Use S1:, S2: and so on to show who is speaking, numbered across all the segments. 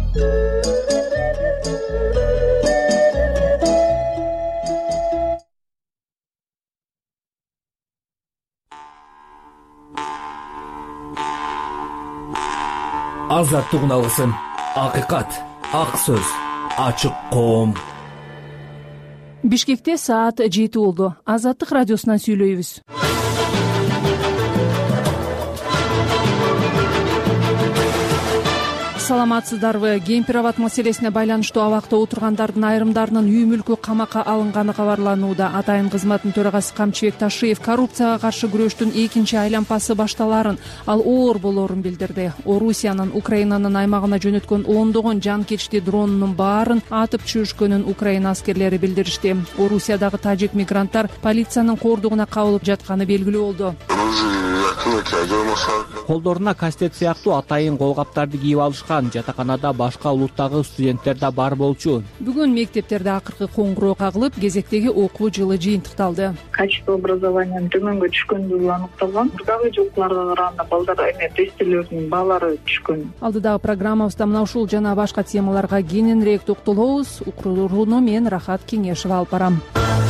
S1: Азаттык алгысым, акыйкат, ак сөз, ачык коом.
S2: Бишкекте саат 7 болду. Азаттык радиосунан сүйлөйбүз. Саламатсыздарбы? Кемпир-абад маселесине байланыштуу абакта отургандардын айрымдарынын үй мүлкү камакка алынганы кабарланууда. Атайын кызматтын төрагасы Камчыбек Ташиев коррупцияга каршы күрөштүн экинчи айлампасы башталарын, ал оор болоорун билдирди. Орусиянын Украинанын аймагына жөнөткөн ондогон жанкечти дронунун баарын атып түшүрүшкөнүн Украина аскерлери билдиришти. Орусиядагы тажик мигранттар полициянын кордугуна кабылып жатканы белгилүү болду.
S3: Колдоруна кастет сыяктуу атайын колгаптарды кийип алышкан. Жатаканада башка улуттагы студенттер да бар болчу.
S2: Бүгүн мектептерде акыркы коңгуроо кагылып, кезектеги окуу жылы жыйынтыкталды.
S4: Качество образованиянын төмөнгө түшкөндүгү аныкталган. Мурдагы жылкыларга караганда балдар тестилердин баалары түшкөн.
S2: Алдыдагы программабызда мына ушул жана башка темаларга кененирээк токтолобуз. Укуруну мен Рахат Кеңешева алып барам.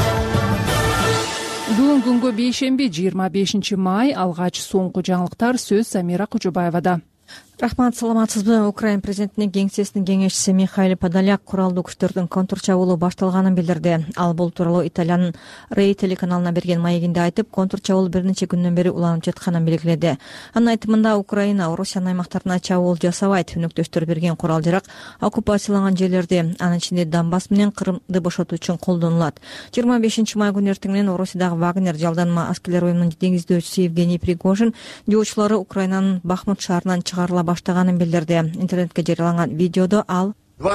S2: Бүгүн күнгө бейшемби 25 май, алгач соңку жаңылыктар сөз Самира Кожобаевада.
S5: Рахмат, саламатсызбы? Украин президентинин кеңсесинин кеңешчиси Михаил Подоляк куралдуу күчтөрдүн контрчабуулу башталганын билдирди. Ал бул тууралуу Италиянын Рей телеканалына берген маегинде айтып, контрчабуул бир нече күндөн бери уланып жатканын белгиледи. Анын айтымында Украина Орусиянын аймактарына чабуул жасабайт. Өнөктөштөр берген курал-жарак оккупацияланган жерлерди, анын ичинде Донбасс менен Крымды бошотуу үчүн колдонулат. 25 май күнү эртеңинен Орусиядагы Вагнер жалданма аскерлер уюмунун деңиздөөчүсү Евгений Пригожин жоочулары Украинанын Бахмут шаарынан чыгарыла баштаганын билдирди. Интернетке жарыяланган видеодо ал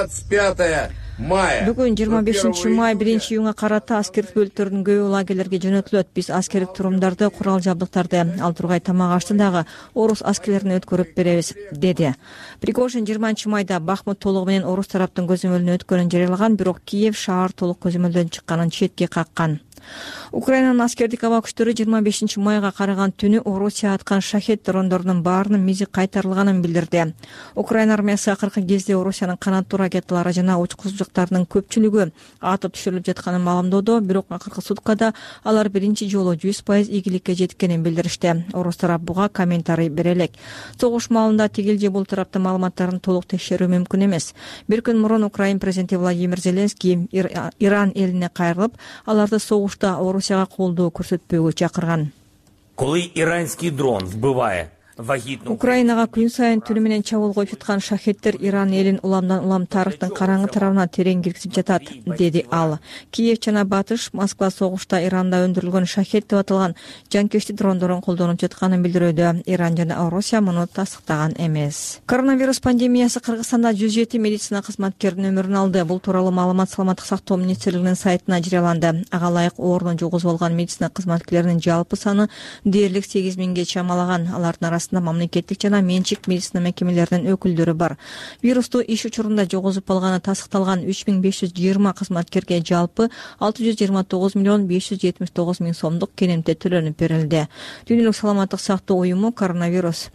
S6: 25 мая.
S5: Бүгүн 25 май биринчи июнга карата аскердик бөлүктөрдүн көбү лагерлерге жөнөтүлөт. Биз аскердик турумдарды, курал жабдыктарды, ал тургай тамак ашты дагы орус аскерлерине өткөрүп беребиз, деди. Пригожин 20 майда Бахмут толугу менен орус тараптын көзөмөлүнө өткөнүн жарыялаган, бирок Киев шаар толук көзөмөлдөн чыкканын четке каккан. Украинанын аскердик аба күчтөрү 25 майга караган түнү Орусия аткан шахет дрондорунун баарынын мизи кайтарылганын билдирди. Украина армиясы акыркы кезде Орусиянын канаттуу ракеталары жана учкузуучтарынын көпчүлүгү атып түшүрүлүп жатканын маалымдоодо, бирок акыркы суткада алар биринчи жолу 100% ийгиликке жеткенин билдиришти. Орус тарап буга комментарий бере элек. Согуш маалында тигил же бул тараптын маалыматтарын толук текшерүү мүмкүн эмес. Бир күн мурун Украин президенти Владимир Зеленский Иран элине кайрылып, аларды согушта Орусияга колдоо көрсөтпөөгө чакырган.
S1: Коли иранский дрон вбиває вагітну
S5: Украинага күн сайын түнү менен чабуул коюп жаткан шахеттер Иран элин уламдан улам тарыхтын караңгы тарабына терең киргизип жатат, деди ал. Киев жана Батыш Москва согушта Иранда өндүрүлгөн шахет деп аталган жанкечти дрондорун колдонуп жатканын билдирүүдө. Иран жана Орусия муну тастыктаган эмес. Коронавирус пандемиясы Кыргызстанда 107 медицина кызматкеринин өмүрүн алды. Бул тууралуу маалымат Саламаттык сактоо министрлигинин сайтына жарыяланды. Ага ылайык оорунун жугузуп алган медицина кызматкерлеринин жалпы саны дээрлик 8000ге чамалаган. Алардын арасында мамлекеттик жана менчик медицина мекемелеринин өкүлдөрү бар. Вирусту иш учурунда жогозуп алганы тасыкталган 3520 кызматкерге жалпы 629 миллион 579 миң сомдук кенемте төлөнүп берилди. Дүйнөлүк саламаттык сактоо уюму коронавирус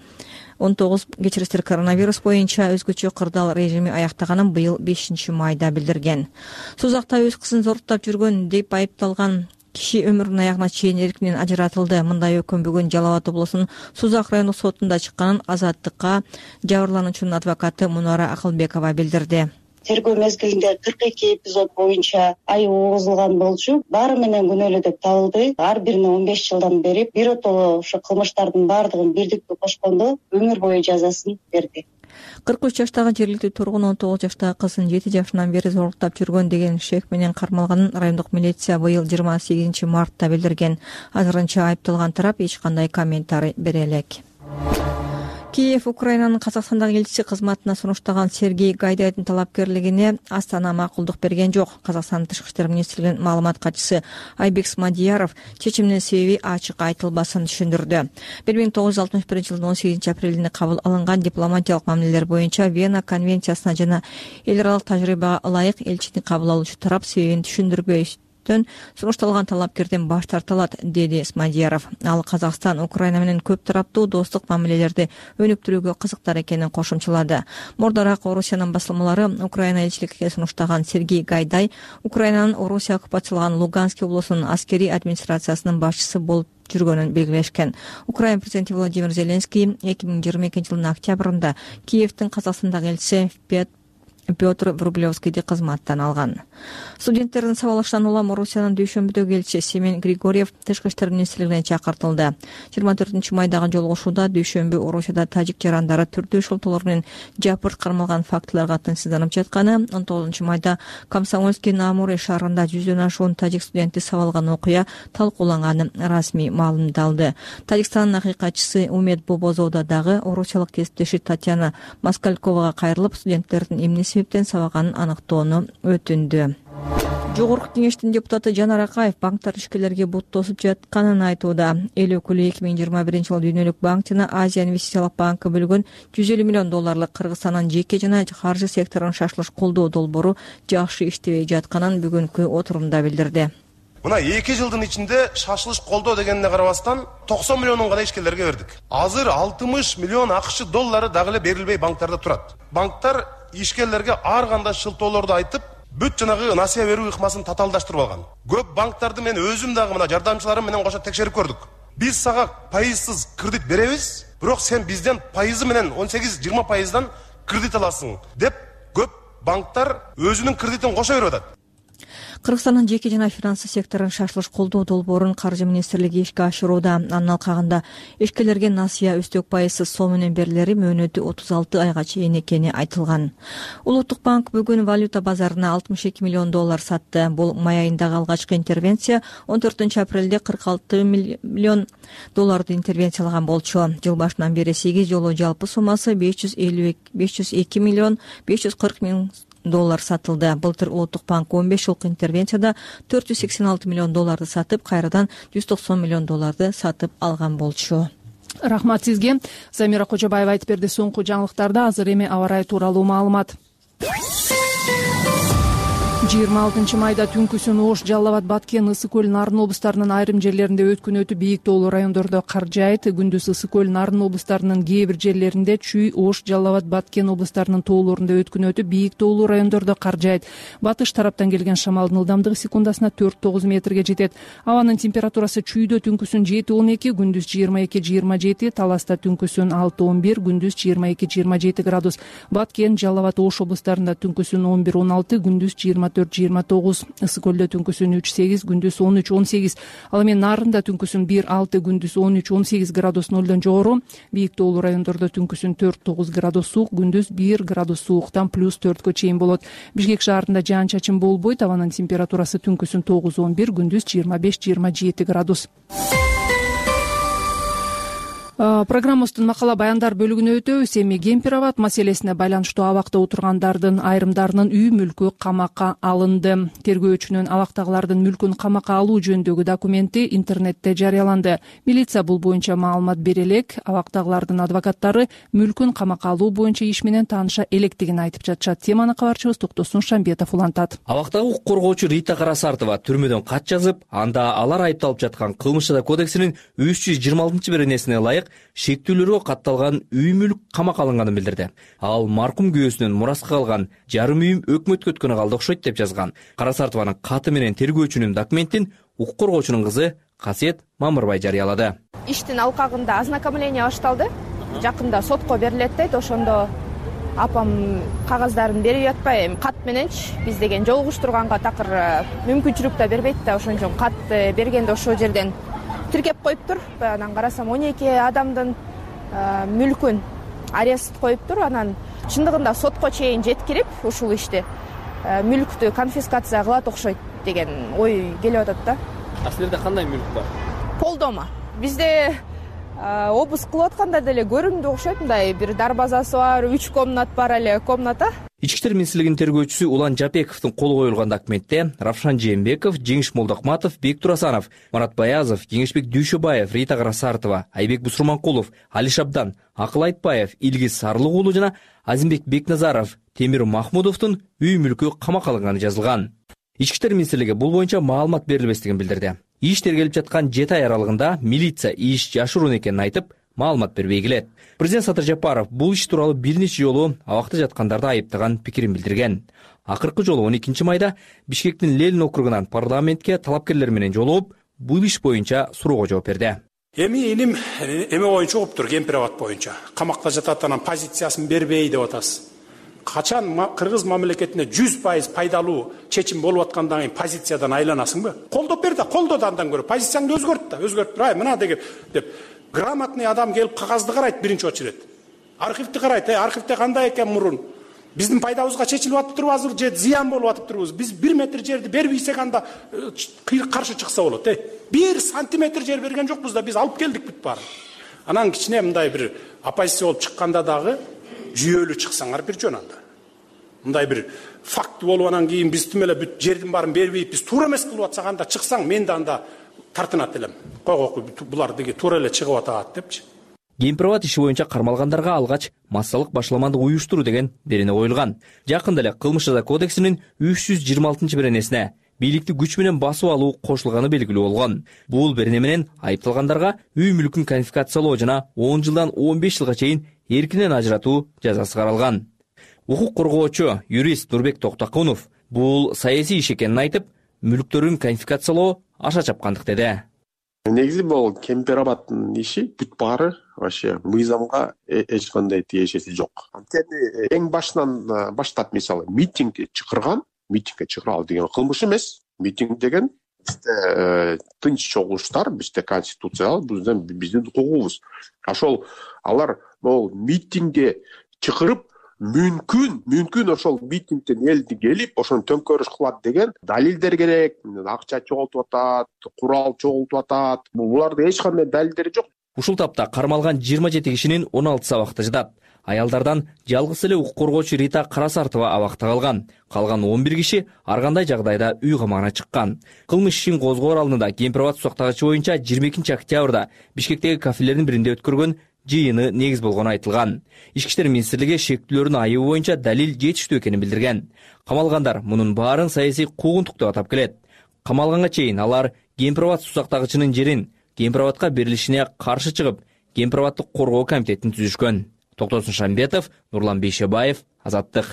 S5: боюнча өзгөчө кырдаал режими аяктаганын быйыл 5 майда билдирген. Сузакта өз кызын зоруктап жүргөн деп айыпталган киши өмүрүнүн аягына чейин эркинен ажыратылды. Мындай өкүм бүгүн Жалал Абад облусунун Сузак райондук сотунда чыкканын Азаттыкка жабырлануучунун адвокаты Мунара Акылбекова билдирди.
S7: Тергөө мезгилинде 42 эпизод боюнча айып угузулган болчу баары менен күнөөлүү деп табылды. Ар бирине 15 жылдан берип, биротоло ошо кылмыштардын баардыгын бирдикте кошкондо өмүр бою жазасын берди.
S5: 43 жаштагы жергиликтүү тургун 19 жаштагы кызын 7 жашынан бери зоруктап жүргөн деген шек менен кармалганын райондук милиция быйыл 28 мартта билдирген. Азырынча айыпталган тарап эч кандай комментарий бере элек. Киев Украинанын Казакстандагы элчиси кызматына сунуштаган Сергей Гайдайдын талапкерлигине Астана макулдук берген жок. Казакстандын Тышкы иштер министрлигинин маалымат катчысы Айбек Смадияров чечимдин себеби ачык айтылбасын түшүндүрдү. 1961 жылдын 18 апрелинде кабыл алынган дипломатиялык мамилелер боюнча Вена конвенциясына жана эл аралык тажрыйбага ылайык элчини кабыл алуучу тарап себебин түшүндүрбөй берүүчүдөн сунушталган талапкерден баш тартылат, деди Смадияров. Ал Казакстан Украина менен көп тараптуу достук мамилелерди өнүктүрүүгө кызыктар экенин кошумчалады. Мурдараак Орусиянын басылмалары Украина элчиликке сунуштаган Сергей Гайдай Украинанын Орусия оккупацияланган Луганск облусунун аскерий администрациясынын башчысы болуп жүргөнүн белгилешкен. Украина президенти Владимир Зеленский 2022 жылдын октябрында Киевдин Казакстандагы элчиси Петр Врублевскийди кызматтан алган. Студенттердин сабалыштан улам Орусиянын дүйшөмбүдөгү элчиси Семен Григорьев Тышкы иштер министрлигине чакыртылды. 24 майдагы жолугушууда дүйшөмбү Орусияда тажик жарандары түрдүү шылтоолор менен жапырт кармалган фактыларга тынчсызданып жатканы, 19 майда Комсомольский на Амуре шаарында 100дөн ашуун тажик студенти сабалган окуя талкууланганы расмий маалымдалды. Тажикстандын акыйкатчысы Умед Бобозода дагы орусиялык кесиптеши Татьяна Москальковага кайрылып, студенттердин эмне себептен сабаганын аныктоону өтүндү. Жогорку кеңештин депутаты Жанар Акаев банктар ишкерлерге бут тосуп жатканын айтууда. Эл өкүлү 2021 жылы Дүйнөлүк банк жана Азия инвестициялык банкы бөлгөн $150 миллион Кыргызстандын жеке жана каржы секторунун шашылыш колдоо долбоору жакшы иштебей жатканын бүгүнкү отурумда билдирди.
S8: Мына 2 жылдын ичинде шашылыш колдоо дегенине карабастан 90 миллионун гана ишкерлерге бердик. Азыр 60 миллион акш доллары дагы эле берилбей банктарда турат. Банктар ишкерлерге ар кандай шылтоолорду айтып, бүт жанагы насыя берүү ыкмасын татаалдаштырып алган. Көп банктарды мен өзүм дагы мына жардамчыларым менен кошо текшерип көрдүк. Биз сага пайызсыз кредит беребиз, бирок сен бизден пайызы менен 18-20% кредит аласың деп көп банктар өзүнүн кредитин кошо берип атат.
S5: Кыргызстандын жеке жана финансы секторунун шашылыш колдоо долбоорун Каржы министрлиги ишке ашырууда. Анын алкагында ишкерлерге насыя үстөк пайызсыз сом менен берилери мөөнөтү 36 айга чейин экени айтылган. Улуттук банк бүгүн валюта базарына $62 миллион сатты. Бул май айындагы алгачкы интервенция, 14 апрелде $46 миллион интервенциялаган болчу. Жыл башынан бери 8 жолу жалпы суммасы $502 миллион $540 сатылды. Былтыр Улуттук банк 15 жылкы интервенцияда $486 миллион сатып, кайрадан $190 миллион сатып алган болчу.
S2: Рахмат сизге. Замира Кожобаева айтып берди соңку жаңылыктарда. Азыр эми аба ырайы тууралуу маалымат. 26 майда түнкүсүн Ош, Жалал Абад, Баткен, Ысык көл, Нарын облустарынын айрым жерлеринде өткүнөтү, бийик тоолуу райондордо кар жаайт. Күндүз Ысык көл, Нарын облустарынын кээ бир жерлеринде, Чүй, Ош, Жалал Абад, Баткен облустарынын тоолорунда өткүнөтү, бийик тоолуу райондордо кар жаайт. Батыш тараптан келген шамалдын ылдамдыгы секундасына 4-9 метрге жетет. Абанын температурасы Чүйдө түнкүсүн 7-12, күндүз 22-27, Таласта түнкүсүн 6-11, күндүз 22-27 градус. Баткен, Жалал Абад, Ош облустарында түнкүсүн 11-16, күндүз 24-29, Ысык көлдө түнкүсүн 3-8, күндүз 13-18. Ал эми Нарында түнкүсүн 1-6, күндүз 13-18 градус нөлдөн жогору. Бийик тоолуу райондордо түнкүсүн 4-9 градус суук, күндүз 1 градус сууктан +4 чейин болот. Бишкек шаарында жаан-чачын болбойт. Абанын температурасы түнкүсүн 9-11, күндүз 25-27 градус. Программабыздын макала баяндар бөлүгүнө өтөбүз. Эми Кемпир-Абад маселесине байланыштуу абакта отургандардын айрымдарынын үй мүлкү камакка алынды. Тергөөчүнүн абактагылардын мүлкүн камакка алуу жөнүндөгү документи интернетте жарыяланды. Милиция бул боюнча маалымат бере элек, абактагылардын адвокаттары мүлкүн камакка алуу боюнча иш менен тааныша электигин айтып жатышат. Теманы кабарчыбыз Токтосун Шамбетов улантат.
S1: Абактагы укук коргоочу Рита Карасартова түрмөдөн кат жазып, анда алар айыпталып жаткан Кылмыш жаза кодексинин 326-беренесине ылайык шектүүлөргө катталган үй мүлк камакка алынганын билдирди. Ал маркум күйөөсүнүн мураска калган жарым үйүм өкмөткө өткөнү калды окшойт деп жазган. Карасартованын каты менен тергөөчүнүн документин укук коргоочунун кызы Касиет Мамырбай жарыялады.
S9: Иштин алкагында ознакомление башталды. Жакында сотко берилет дейт. Ошондо апам кагаздарын берип жатпай, кат мененчи биз деген жолугуштурганга такыр мүмкүнчүлүк да бербейт да, ошон үчүн кат бергенде ошол жерден тиркеп коюптур. Анан карасам 12 адамдын мүлкүн арест коюптур. Анан чындыгында сотко чейин жеткирип, ушул ишти мүлктү конфискация кылат окшойт деген ой келип атат да.
S3: Силерде кандай мүлк бар?
S9: Полдома. Бизде обыск кылып атканда деле көрүндү окшойт. Мындай бир дарбазасы бар, 3 комнат бар эле комната.
S1: Ички иштер министрлигинин тергөөчүсү Улан Жапековдун колу коюлган документте Равшан Жээнбеков, Жеңиш Молдокматов, Бек Турасанов, Марат Баязов, Кеңешбек Дүйшөбаев, Рита Карасартова, Айбек Бусурманкулов, Али Шабдан, Акыл Айтбаев, Илгиз Сарлык уулу жана Азимбек Бекназаров, Темир Махмудовдун үй мүлкү камакка алынганы жазылган. Ички иштер министрлиги бул боюнча маалымат берилбестигин билдирди. Иш тергелип жаткан 7 ай аралыгында милиция иш жашыруун экенин айтып, маалымат бербей келет. Президент Садыр Жапаров бул иш тууралуу бир нече жолу абакта жаткандарды айыптаган пикирин билдирген. Акыркы жолу 12 майда Бишкектин Ленин округунан парламентке талапкерлер менен жолугуп, бул иш боюнча суроого жооп берди.
S10: Эми иним эме боюнча угуптур, Кемпирабад боюнча. Камакта жатат, анан позициясын бербей деп атасыз. Качан Кыргыз мамлекетине 100% пайдалуу чечим болуп аткандан кийин позициядан айланасыңбы? Колдоп бер да, колдоду андан көрө. Позицияңды өзгөрт тур, мына деп грамотный адам келип кагазды карайт биринчи очередь. Архивди карайт, архивде кандай экен мурун? Биздин пайдабызга чечилип атыптырбы азыр же зыян болуп атыптырбыз? Биз 1 метр жерди бербейсек анда каршы чыкса болот, 1 сантиметр жер берген жокпуз да, биз алып келдик бүт баарын. Анан кичине мындай бир оппозиция болуп чыкканда дагы жүйөлүү чыксаңар бир жөн анда. Мындай бир факт болуп анан кийин биз түмөлө бүт жердин баарын бербейт, биз туура эмес кылып атсак анда чыксаң, мен да анда тартынат элем. Койгоку булар деги туура эле чыгып атат депчи.
S1: Кемпирабад иши боюнча кармалгандарга алгач массалык башаламандык уюштуруу деген берене коюлган. Жакында эле Кылмыш жаза кодексинин 326-беренесине бийликти күч менен басып алуу кошулганы белгилүү болгон. Бул берене менен айыпталгандарга үй мүлкүн конфискациялоо жана 10 жылдан 15 жылга чейин эркинен ажыратуу жазасы каралган. Укук коргоочу юрист Нурбек Токтокунов бул саясий иш экенин айтып, мүлктөрүн конфискациялоо аша чапкандык деди.
S11: Негизи бул Кемпирабадтын иши бүт баары вообще мыйзамга эч кандай тиешеси жок. Анткени эң башынан баштап мисалы митингге чакырган, митингге чакыруу деген кылмыш эмес. Митинг деген бизде тынч чогулуштар, бизде конституция, биздин укугубуз. Ошол алар бул митингге чакырып мүмкүн ошол митингден элди келип ошону төңкөрүш кылат деген далилдер керек. Акча чогултуп атат, курал чогултуп атат. Булардын эч кандай далилдери жок.
S1: Ушул тапта кармалган 27 кишинин 16 абакта жатат. Аялдардан жалгыз эле укук коргоочу Рита Карасартова абакта калган. Калган 11 киши ар кандай жагдайда үй камагына чыккан. Кылмыш ишин козгоо аралыгында Кемпирабад сактагычы боюнча 22 октябрда Бишкектеги кафелердин биринде өткөргөн жыйыны негиз болгону айтылган. Ички иштер министрлиги шектүүлөрүнүн айыбы боюнча далил жетиштүү экенин билдирген. Камалгандар мунун баарын саясий куугунтук деп атап келет. Камалганга чейин алар Кемпирабад сактагычынын жерин Кемпирабадка берилишине каршы чыгып, Кемпирабаддык коргоо комитетин түзүшкөн. Токтосун Шамбетов, Нурлан Бейшебаев, Азаттык.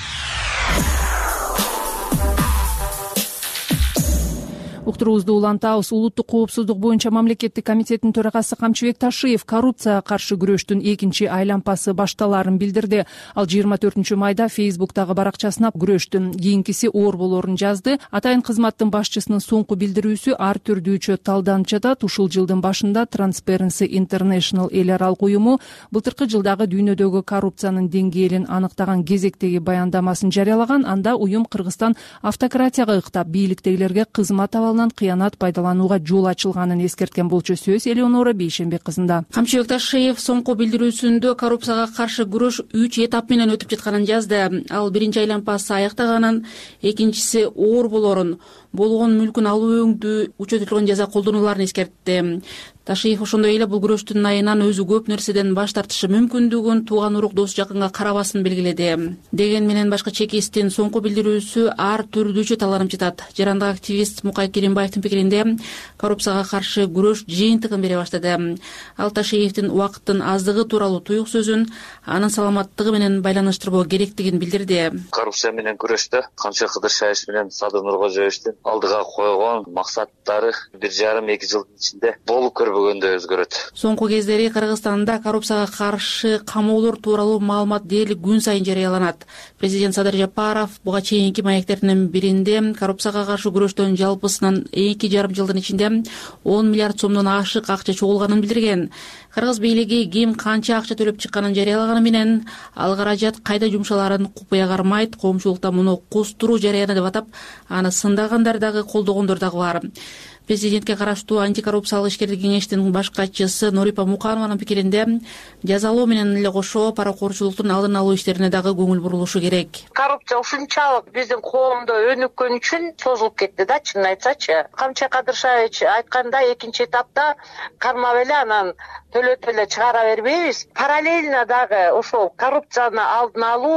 S2: Уктуруубузду улантабыз. Улуттук коопсуздук боюнча мамлекеттик комитеттин төрагасы Камчыбек Ташиев коррупцияга каршы күрөштүн экинчи айлампасы башталаарын билдирди. Ал 24 майда Фейсбуктагы баракчасына күрөштүн кийинкиси оор болоорун жазды. Атайын кызматтын башчысынын соңку билдирүүсү ар түрдүүчө талданып жатат. Ушул жылдын башында Transparency International эл аралык уюму былтыркы жылдагы дүйнөдөгү коррупциянын деңгээлин аныктаган кезектеги баяндамасын жарыялаган. Анда уюм Кыргызстан автократияга ыктап, бийликтегилерге кызмат кыянат пайдаланууга жол ачылганын эскерткен болчу. Сөз Элеонора Бейшенбек кызында.
S12: Камчыбек Ташиев соңку билдирүүсүндө коррупцияга каршы күрөш 3 этап менен өтүп жатканын жазды. Ал биринчи айлампасы аяктаганын, экинчиси оор болоорун, болгон мүлкүн алуу өңдүү учетулган жаза колдонуларын эскертти. Ташиев ошондой эле бул күрөштүн айынан өзү көп нерседен баш тартышы мүмкүндүгүн тууган урук дос жакынга карабасын белгиледи. Деген менен башка чекисттин соңку билдирүүсү ар түрдүүчө таланып жатат. Жарандык активист Мукай Керимбаевдин пикиринде коррупцияга каршы күрөш жыйынтыгын бере баштады. Ал Ташиевдин убакыттын аздыгы тууралуу туюк сөзүн анын саламаттыгы менен байланыштырбоо керектигин билдирди.
S13: Коррупция менен күрөштө Камчыбек Кыдыршаевич менен Садыр Нуркожоевичтин алдыга койгон максаттары 1,5-2 жылдын ичинде болуп көрбөгөндө өзгөрөт.
S12: Соңку кездери Кыргызстанда коррупцияга каршы камоолор тууралуу маалымат дээрлик күн сайын жарыяланат. Президент Садыр Жапаров буга чейинки маектердин биринде коррупцияга каршы күрөштөн жалпысынан 2,5 жылдын ичинде 10 миллиард сомдон ашык акча чогулганын билдирген. Кыргыз бийлиги ким канча акча төлөп чыкканын жарыялаганы менен ал каражат кайда жумшаларын купуя кармайт, коомчулукта муну кустуруу жарыяны деп атап, аны сындагандар дагы колдогондор дагы бар. Президентке караштуу антикоррупциялык ишкерлик кеңештин баш катчысы Норипа Муканованын пикиринде жазалоо менен эле кошо паракорчулуктун алдын алуу иштерине дагы көңүл бурулушу керек.
S14: Коррупция ушунчалык биздин коомдо өнүккөн үчүн созулуп кетти да, чынын айтсачы. Камчыбек Кыдыршаевич айткандай, экинчи этапта кармап эле анан төлөтүп эле чыгара бербейбиз. Параллельно дагы ошол коррупцияны алдын алуу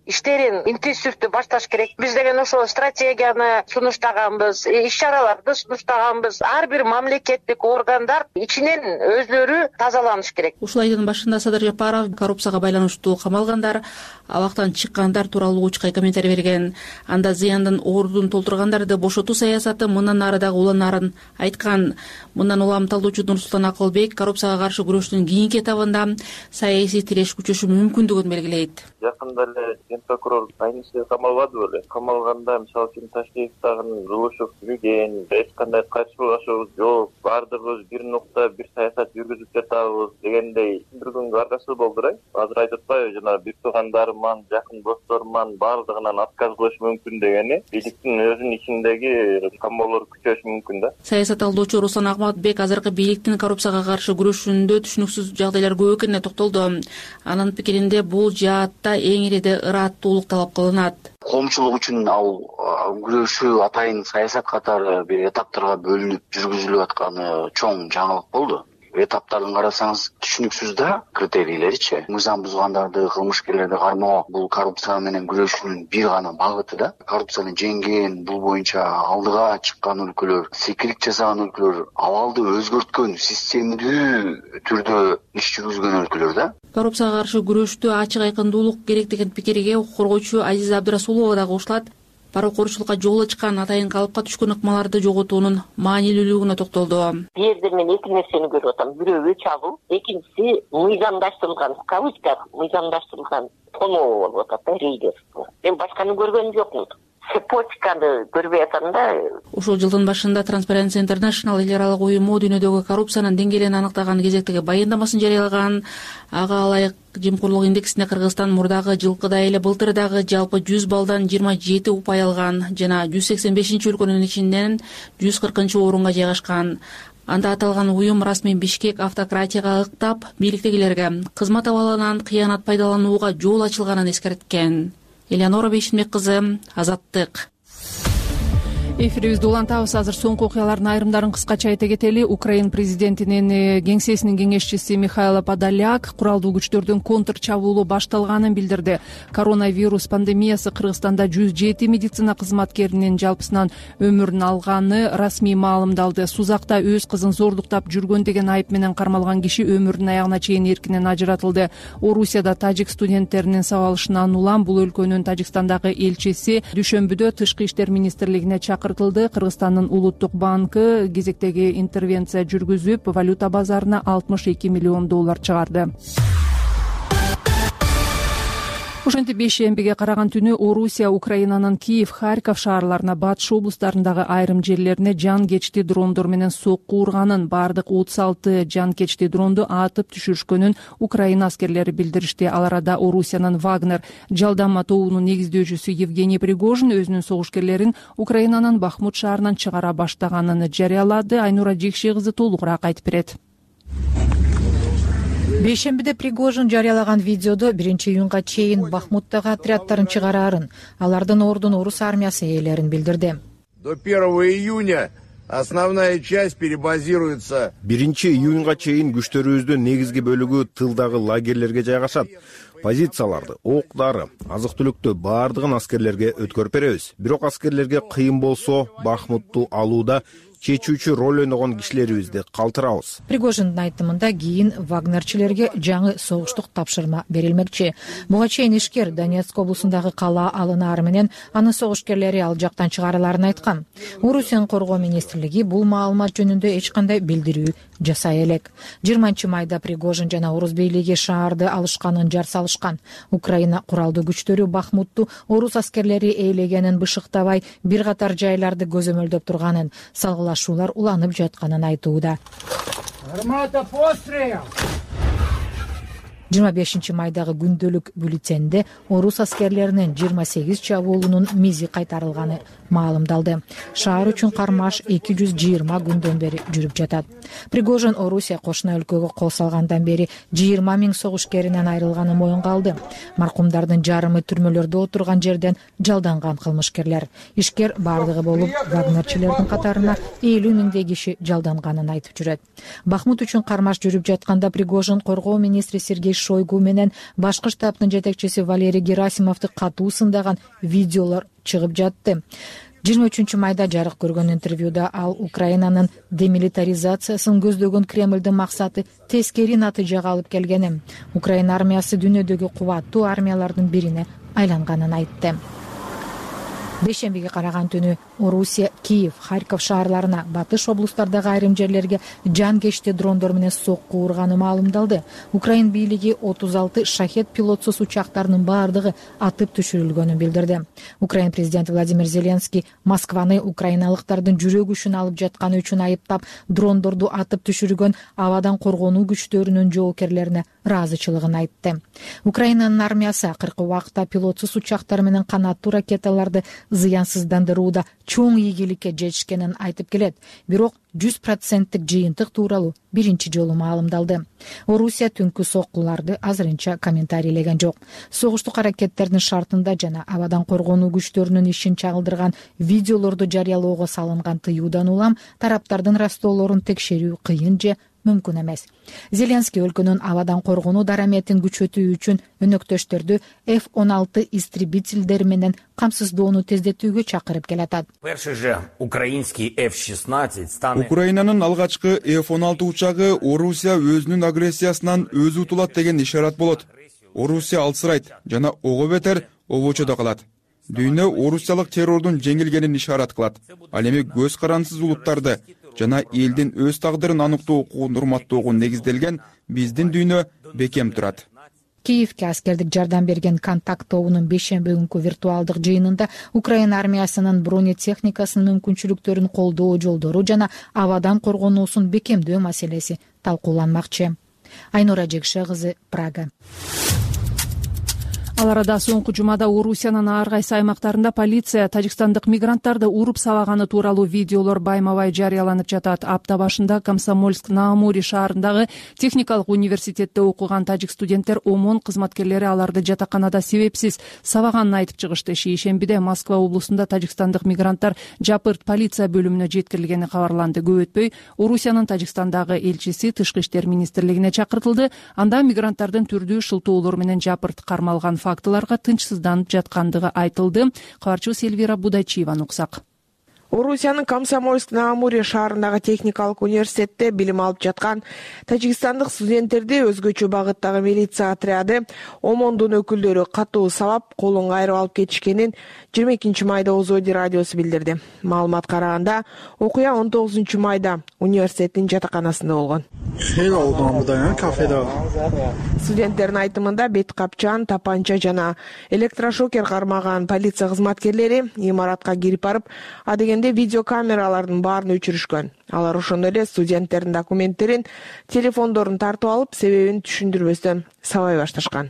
S14: иштерин интенсивдүү башташ керек. Биз деген ошол стратегияны сунуштаганбыз, иш-чараларды сунуштаганбыз. Ар бир мамлекеттик органдар ичинен өзлөрү тазаланыш керек.
S12: Ушул айдын башында Садыр Жапаров коррупцияга байланыштуу камалгандар, абактан чыккандар тууралуу учкай комментарий берген. Анда зыяндын ордун толтургандарды бошотуу саясаты мындан ары дагы уланарын айткан. Мындан улам талдоочу Нурсултан Акылбек коррупцияга каршы күрөштүн кийинки этабында саясий тиреш күчөшү мүмкүндүгүн белгилейт.
S15: Жакында эле ген прокурор айнысы камалбады беле? Камалганда мисалы үчүн Ташкент дагы Жолошов жүргөн, эч кандай кайшылашыбыз жок, бардыгыбыз бир нукта бир саясат жүргүзүп жатабыз дегендей түшүндүргөнгө аргасыз болдурай. Азыр айтып атпайбы, жана бир туугандарыман, жакын досторуман бардыгынан отказ кылыш мүмкүн дегени бийликтин өзүнүн ичиндеги камоолор күчөшү мүмкүн да.
S12: Саясат талдоочу Руслан Ахматбек азыркы бийликтин коррупцияга каршы күрөшүндө түшүнүксүз жагдайлар көп экенине токтолду. Анын пикиринде бул жаатта эң ириде ыраттуулук талап кылынат.
S16: Коомчулук үчүн ал күрөшүү атайын саясат катары бир этаптарга бөлүнүп жүргүзүлүп атканы чоң жаңылык болду. Этаптарын карасаңыз түшүнүксүз да критерийлеричи. Мыйзам бузгандарды, кылмышкерлерди кармоо бул коррупция менен күрөшүүнүн бир гана багыты да. Коррупцияны жеңген, бул боюнча алдыга чыккан өлкөлөр, секилик жасаган өлкөлөр, абалды өзгөрткөн, системдүү түрдө иш жүргүзгөн өлкөлөр да.
S12: Коррупцияга каршы күрөштү ачык айкындуулук керек деген пикирге укук коргоочу Азиза Абдрасулова дагы кошулат. Паракорчулукка жол ачкан атайын калыпка түшкөн ыкмаларды жоготуунун маанилүүлүгүнө токтолду.
S14: Бул жерде мен эки нерсени көрүп атам. Бирөө өч алуу, экинчиси мыйзамдаштырылган, кавычка мыйзамдаштырылган тоноо болуп атат да, рейдерство. Мен башканы көргөн жокмун. Цепочканы көрбөй атам да.
S12: Ушул жылдын башында Transparency International эл аралык уюму дүйнөдөгү коррупциянын деңгээлин аныктаган кезектеги баяндамасын жарыялаган. Ага ылайык жемкорлук индексине Кыргызстан мурдагы жылкыдай эле былтыр дагы жалпы 100 балдан 27 упай алган жана 185 өлкөнүн ичинен 140 орунга жайгашкан. Анда аталган уюм расмий Бишкек автократияга ыктап, бийликтегилерге кызмат абалынан кыянат пайдаланууга жол ачылганын эскерткен. Элеонора Бейшинбек кызы, Азаттык.
S2: Эфирибизди улантабыз. Азыр соңку окуялардын айрымдарын кыскача айта кетели. Украин президентинин кеңсесинин кеңешчиси Михайло Подоляк куралдуу күчтөрдүн контр чабуулу башталганын билдирди. Коронавирус пандемиясы Кыргызстанда 107 медицина кызматкеринин жалпысынан өмүрүн алганы расмий маалымдалды. Сузакта өз кызын зордуктап жүргөн деген айып менен кармалган киши өмүрүнүн аягына чейин эркинен ажыратылды. Орусияда тажик студенттеринин сабалышынан улам бул өлкөнүн Тажикстандагы элчиси дүйшөмбүдө Тышкы иштер министрлигине Кыргызстандын улуттук банкы кезектеги интервенция жүргүзүп, валюта базарына 62 миллион доллар чыгарды. Ошентип бейшембиге караган түнү Орусия Украинанын Киев, Харьков шаарларына, батыш облустарындагы айрым жерлерине жан кечти дрондор менен сокку урганын, бардык 36 жан кечти дронду атып түшүрүшкөнүн Украина аскерлери билдиришти. Ал арада Орусиянын Вагнер жалданма тобунун негиздөөчүсү Евгений Пригожин өзүнүн согушкерлерин Украинанын Бахмут шаарынан чыгара баштаганын жарыялады. Айнура Жекше кызы толугураак айтып берет.
S17: Бейшембиде Пригожин жарыялаган видеодо 1-июнга чейин Бахмуттагы отряддарын чыгараарын, алардын ордун орус армиясы ээлерин билдирди.
S6: До 1 июня основная часть перебазируется.
S18: 1-июнга чейин күчтөрүбүздүн негизги бөлүгү тылдагы лагерлерге жайгашат. Позицияларды, октары, азык-түлүктү бардыгын аскерлерге өткөрүп беребиз. Бирок аскерлерге кыйын болсо Бахмутту алууда чечүүчү роль ойногон кишилерибизди калтырабыз.
S17: Пригожиндин айтымында кийин вагнерчилерге жаңы согуштук тапшырма берилмекчи. Буга чейин ишкер Донецк облусундагы кала алынаары менен анын согушкерлери ал жактан чыгарыларын айткан. Орусиянын коргоо министрлиги бул маалымат жөнүндө эч кандай билдирүү жасай элек. 20 майда Пригожин жана орус бийлиги шаарды алышканын жар салышкан. Украина куралдуу күчтөрү Бахмутту орус аскерлери ээлегенин бышыктабай, бир катар жайларды көзөмөлдөп турганын, салгылашуулар уланып жатканын айтууда. 25 майдагы күндөлүк бюллетенде орус аскерлеринин 28 чабуулунун мизи кайтарылганы маалымдалды. Шаар үчүн кармаш 220 күндөн бери жүрүп жатат. Пригожин Орусия кошуна өлкөгө кол салгандан бери 20 000 согушкеринен айрылганы моюнга алды. Маркумдардын жарымы түрмөлөрдө отурган жерден жалданган кылмышкерлер. Ишкер бардыгы болуп, вагнерчилердин катарына 50 000 киши жалданганын айтып жүрөт. Бахмут үчүн кармаш жүрүп жатканда Пригожин коргоо министри Сергей Шойгу менен башкы штабтын жетекчиси Валерий Герасимовду катуу сындаган видеолор чыгып жатты. 23 майда жарык көргөн интервьюда ал Украинанын демилитаризациясын көздөгөн Кремлдин максаты тескери натыйжага алып келгенин, Украина армиясы дүйнөдөгү кубаттуу армиялардын бирине айланганын айтты. Бейшембиге караган түнү Орусия, Киев, Харьков шаарларына, батыш облустардагы айрым жерлерге жанкечти дрондор менен сокку урганы маалымдалды. Украин бийлиги 36 шахет пилотсуз учактарынын баардыгы атып түшүрүлгөнүн билдирди. Украин президенти Владимир Зеленский Москваны украиналыктардын жүрөк үшүн алып жатканы үчүн айыптап, дрондорду атып түшүргөн абадан коргонуу күчтөрүнүн жоокерлерине ыраазычылыгын айтты. Украинанын армиясы акыркы убакытта пилотсуз учактар менен канаттуу ракеталарды зыянсыздандырууда чоң ийгиликке жетишкенин айтып келет. Бирок 100% жыйынтык тууралуу биринчи жолу маалымдалды. Орусия түнкү соккуларды азырынча комментарийлеген жок. Согуштук аракеттердин шартында жана абадан коргонуу күчтөрүнүн ишин чагылдырган видеолорду жарыялоого салынган тыюудан улам тараптардын растоолорун текшерүү кыйын же мүмкүн эмес. Зеленский өлкөнүн абадан коргонуу дараметин күчөтүү үчүн өнөктөштөрдү F-16 истребительдери менен камсыздоону тездетүүгө чакырып келатат.
S19: Украинанын алгачкы F-16 учагы Орусия өзүнүн агрессиясынан өзү утулат деген ишарат болот. Орусия алсырайт жана ого бетер обочодо калат. Дүйнө орусиялык террордун жеңилгенин ишарат кылат. Ал эми көз карансыз улуттарды жана элдин өз тагдырын аныктоо укугун урматтоого негизделген биздин дүйнө бекем турат.
S17: Киевке аскердик жардам берген контакт тобунун бейшемби күнкү виртуалдык жыйынында Украина армиясынын бронетехникасынын мүмкүнчүлүктөрүн колдоо жолдору жана абадан коргонуусун бекемдөө маселеси талкууланмакчы. Айнура Жекше кызы, Прага.
S2: Ал арада соңку жумада Орусиянын ар кайсы аймактарында полиция тажикстандык мигранттарды уруп сабаганы тууралуу видеолор байма-бай жарыяланып жатат. Апта башында Комсомольск-на-Амуре шаарындагы техникалык университетте окуган тажик студенттер ОМОН кызматкерлери аларды жатаканада себепсиз сабаганын айтып чыгышты. Шейшембиде Москва облусунда тажикстандык мигранттар Жапырт полиция бөлүмүнө жеткирилгени кабарланды. Көп өтпөй Орусиянын Тажикстандагы элчиси Тышкы иштер министрлигине чакыртылды. Анда мигранттардын түрдүү шылтоолор менен Жапырт кармалган фактыларга тынчсызданып жаткандыгы айтылды. Кабарчыбыз Эльвира Будачиеваны уксак.
S20: Орусиянын Комсомольск-на-Амуре шаарындагы техникалык университетте билим алып жаткан тажикстандык студенттерди өзгөчө багыттагы милиция отряды ОМОНдун өкүлдөрү катуу сабап, колун кайрып алып кетишкенин 22 майда Озоди радиосу билдирди. Маалыматка караганда, окуя 19 майда университеттин жатаканасында болгон. Студенттердин айтымында бет капчан, тапанча жана электрошокер кармаган полиция кызматкерлери имаратка кирип барып, адегенде видеокамералардын баарын өчүрүшкөн. Алар ошондой эле студенттердин документтерин, телефондорун тартып алып, себебин түшүндүрбөстөн сабай башташкан.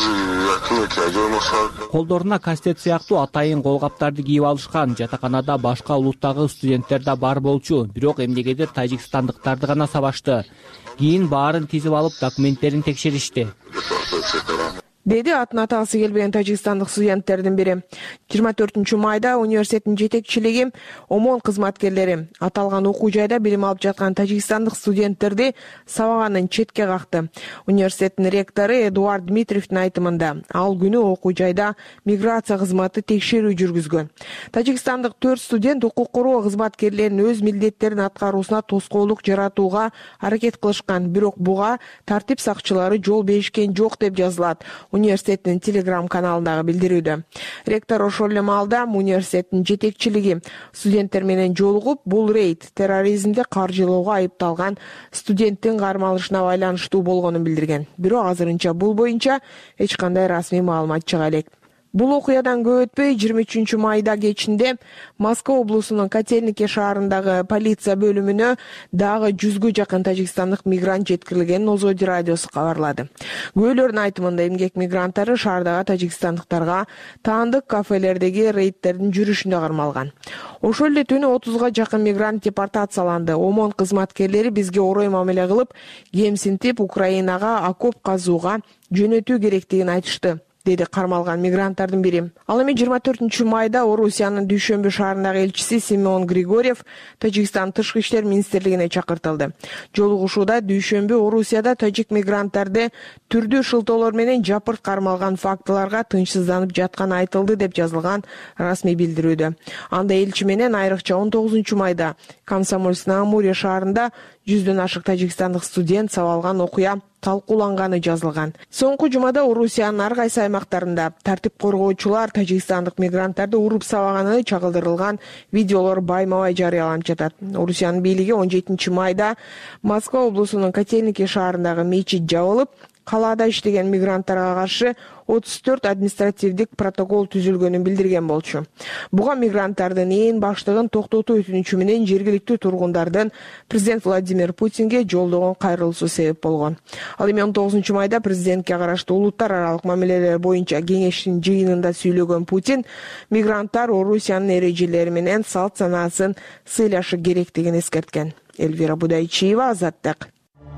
S3: Колдоруна кастет сыяктуу атайын колгаптарды кийип алышкан. Жатаканада башка улуттагы студенттер да бар болчу, бирок эмнегедир тажикстандыктарды гана сабашты. Кийин баарын тизип алып, документтерин текшеришти,
S20: деди атын атагысы келбеген тажикстандык студенттердин бири. 24 майда университеттин жетекчилиги ОМОН кызматкерлери аталган окуу жайда билим алып жаткан тажикстандык студенттерди сабаганын четке какты. Университеттин ректору Эдуард Дмитриевдин айтымында, ал күнү окуу жайда миграция кызматы текшерүү жүргүзгөн. Тажикстандык 4 студент укук коргоо кызматкерлеринин өз милдеттерин аткаруусуна тоскоолдук жаратууга аракет кылышкан, бирок буга тартип сакчылары жол беришкен жок деп жазылат университеттин телеграм-каналындагы билдирүүдө. Ректор ошол эле маалда университеттин жетекчилиги студенттер менен жолугуп, бул рейд терроризмди каржылоого айыпталган студенттин кармалышына байланыштуу болгонун билдирген. Бирок азырынча бул боюнча эч кандай расмий маалымат чыга элек. Бул окуядан көп өтпөй 23 майда кечинде Москва облусунун Котельники шаарындагы полиция бөлүмүнө дагы 100гө жакын тажикстандык мигрант жеткирилгенин Озоди радиосу кабарлады. Күбөлөрдүн айтымында эмгек мигранттары шаардагы тажикстандыктарга таандык кафелердеги рейдтердин жүрүшүндө кармалган. Ошол эле түнү 30га жакын мигрант депортацияланды. ОМОН кызматкерлери бизге орой мамиле кылып, кемсинтип Украинага окоп казууга жөнөтүү керектигин айтышты, деди кармалган мигранттардын бири. Ал эми 24 майда Орусиянын Дүйшөмбү шаарындагы элчиси Симеон Григорьев Тажикстан тышкы иштер министрлигине чакыртылды. Жолугушууда Дүйшөмбү Орусияда тажик мигранттарды түрдүү шылтоолор менен жапырт кармалган фактыларга тынчсызданып жатканы айтылды деп жазылган расмий билдирүүдө. Анда элчи менен айрыкча 19 майда Комсомольск на Амуре шаарында 100дөн ашык тажикстандык студент сабалган окуя талкууланганы жазылган. Соңку жумада Орусиянын ар кайсы аймактарында тартип коргоочулар тажикстандык мигранттарды уруп сабаганы чагылдырылган видеолор байма-бай жарыяланып жатат. Орусиянын бийлиги 17 майда Москва облусунун Котельники шаарындагы мечит жабылып, калаада иштеген мигранттарга каршы 34 административдик протокол түзүлгөнүн билдирген болчу. Буга мигранттардын ээн баштыгын токтотуу өтүнүчү менен жергиликтүү тургундардын президент Владимир Путинге жолдогон кайрылуусу себеп болгон. Ал эми 19 майда президентке караштуу улуттар аралык мамилелер боюнча кеңештин жыйынында сүйлөгөн Путин мигранттар Орусиянын эрежелери менен салт санаасын сыйлашы керектигин эскерткен. Эльвира Будайчиева, Азаттык.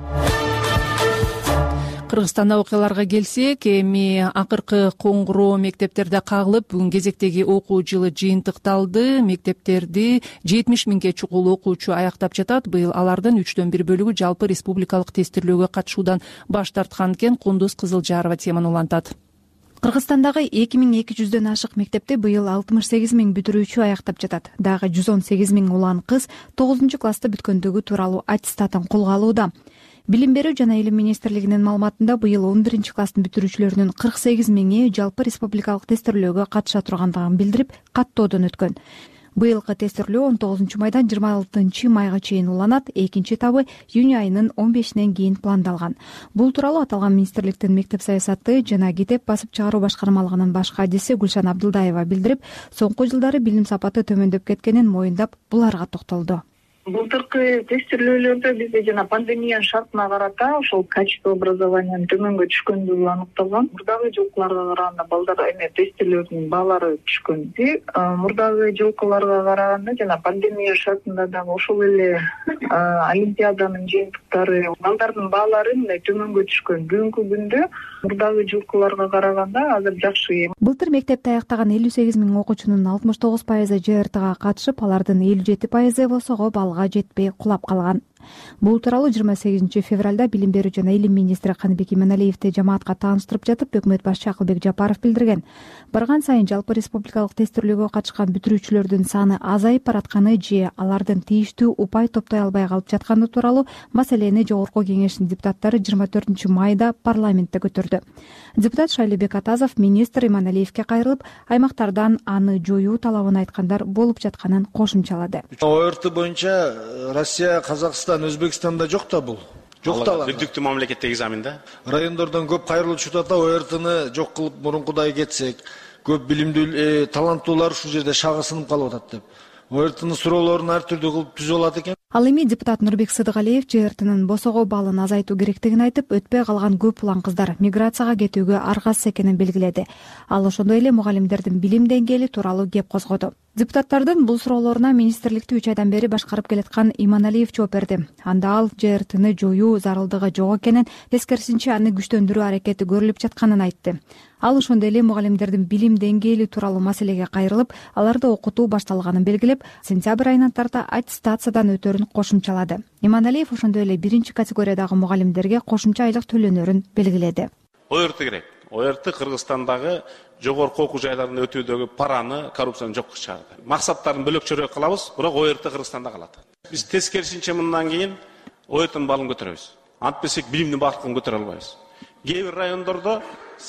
S2: Кыргызстанда окуяларга келсек, эми акыркы коңгуроо мектептерде кагылып, бүгүн кезектеги окуу жылы жыйынтыкталды. Мектептерди 70 миңге чукул окуучу аяктап жатат. Быйыл алардын 1/3 бөлүгү жалпы республикалык тестирлөөгө катышуудан баш тарткан экен. Кундуз Кызылжарова теманы улантат.
S21: Кыргызстандагы 2200дөн ашык мектепти быйыл 68 миң бүтүрүүчү аяктап жатат. Дагы 118 миң улан кыз 9 класста бүткөндүгү тууралуу аттестатын колго алууда. Билим берүү жана илим министрлигинин маалыматында быйыл 11 класстын бүтүрүүчүлөрүнүн 48 миңи жалпы республикалык тестирлөөгө катыша тургандыгын билдирип, каттоодон өткөн. Быйылкы тестирлөө 19 майдан 26 майга чейин уланат, экинчи этабы июнь айынын 15-нен кийин пландалган. Бул тууралуу аталган министрликтин мектеп саясаты жана китеп басып чыгаруу башкармалыгынын баш кадиси Гүлшан Абдылдаева билдирип, соңку жылдары билим сапаты төмөндөп кеткенин моюндап, буларга токтолду.
S4: Былтыркы тестирлөөлөрдө бизде жана пандемиянын шартына карата ошол качество образованиянын төмөнгө түшкөндүгү аныкталган. Мурдагы жылкыларга караганда балдар эми тестирлөөрдүн баалары түшкөн. Мурдагы жылкыларга караганда жана пандемия шартында дагы ошол эле олимпиаданын жыйынтыктары балдардын баалары мындай төмөнгө түшкөн. Бүгүнкү күндө мурдагы жылкыларга караганда азыр жакшы.
S21: Былтыр мектепти аяктаган 58 миң окуучунун 69% ЖРТга катышып, алардын 57% босого балга жетпей кулап калган. Бул тууралуу 28 февралда билим берүү жана илим министри Каныбек Иманалиевди жамаатка тааныштырып жатып, өкмөт башчы Акылбек Жапаров билдирген. Барган сайын жалпы республикалык тестирлөөгө катышкан бүтүрүүчүлөрдүн саны азайып баратканы же алардын тийиштүү упай топтой албай калып жатканы тууралуу маселени Жогорку кеңештин депутаттары 24 майда парламентте көтөрдү. Депутат Шайлыбек Атазов министр Иманалиевке кайрылып, аймактардан аны жоюу талабын айткандар болуп жатканын кошумчалады.
S22: ОРТ боюнча Россия, Казакстан, Өзбекстанда жок да бул. Жок да.
S10: Бирдиктүү мамлекеттик экзамен да.
S22: Райондордон көп кайрылуучу да ОРТны жок кылып мурункудай кетсек, көп билимдүү таланттуулар ушул жерде шагы сынып калып атат деп. ОРТнын суроолорун ар түрдүү кылып түзүп алат экен.
S21: Ал эми депутат Нурбек Сыдыгалиев ЖРТнын босого балын азайтуу керектигин айтып, өтпөй калган көп улан кыздар миграцияга кетүүгө аргасыз экенин белгиледи. Ал ошондой эле мугалимдердин билим деңгээли тууралуу кеп козгоду. Депутаттардын бул суроолоруна министрликти 3 айдан бери башкарып келаткан Иманалиев жооп берди. Анда ал ЖРТны жоюу зарылдыгы жок экенин, тескерисинче аны күчтөндүрүү аракети көрүлүп жатканын айтты. Ал ошондой эле мугалимдердин билим деңгээли тууралуу маселеге кайрылып, аларды окутуу башталганын белгилеп, сентябрь айынан тарта аттестациядан өтөрүн кошумчалады. Иманалиев ошондой эле 1 категориядагы мугалимдерге кошумча айлык төлөнөрүн белгиледи.
S10: ОРТ керек. ОРТ Кыргызстандагы жогорку окуу жайларын өтүүдөгү параны, коррупцияны жокко чыгарды. Максаттарын бөлөкчөрөөк кылабыз, бирок ОРТ Кыргызстанда калат. Биз тескерисинче мындан кийин ОРТнын балын көтөрөбүз. Антпесек билимдин багытын көтөрө албайбыз. Кээ бир райондордо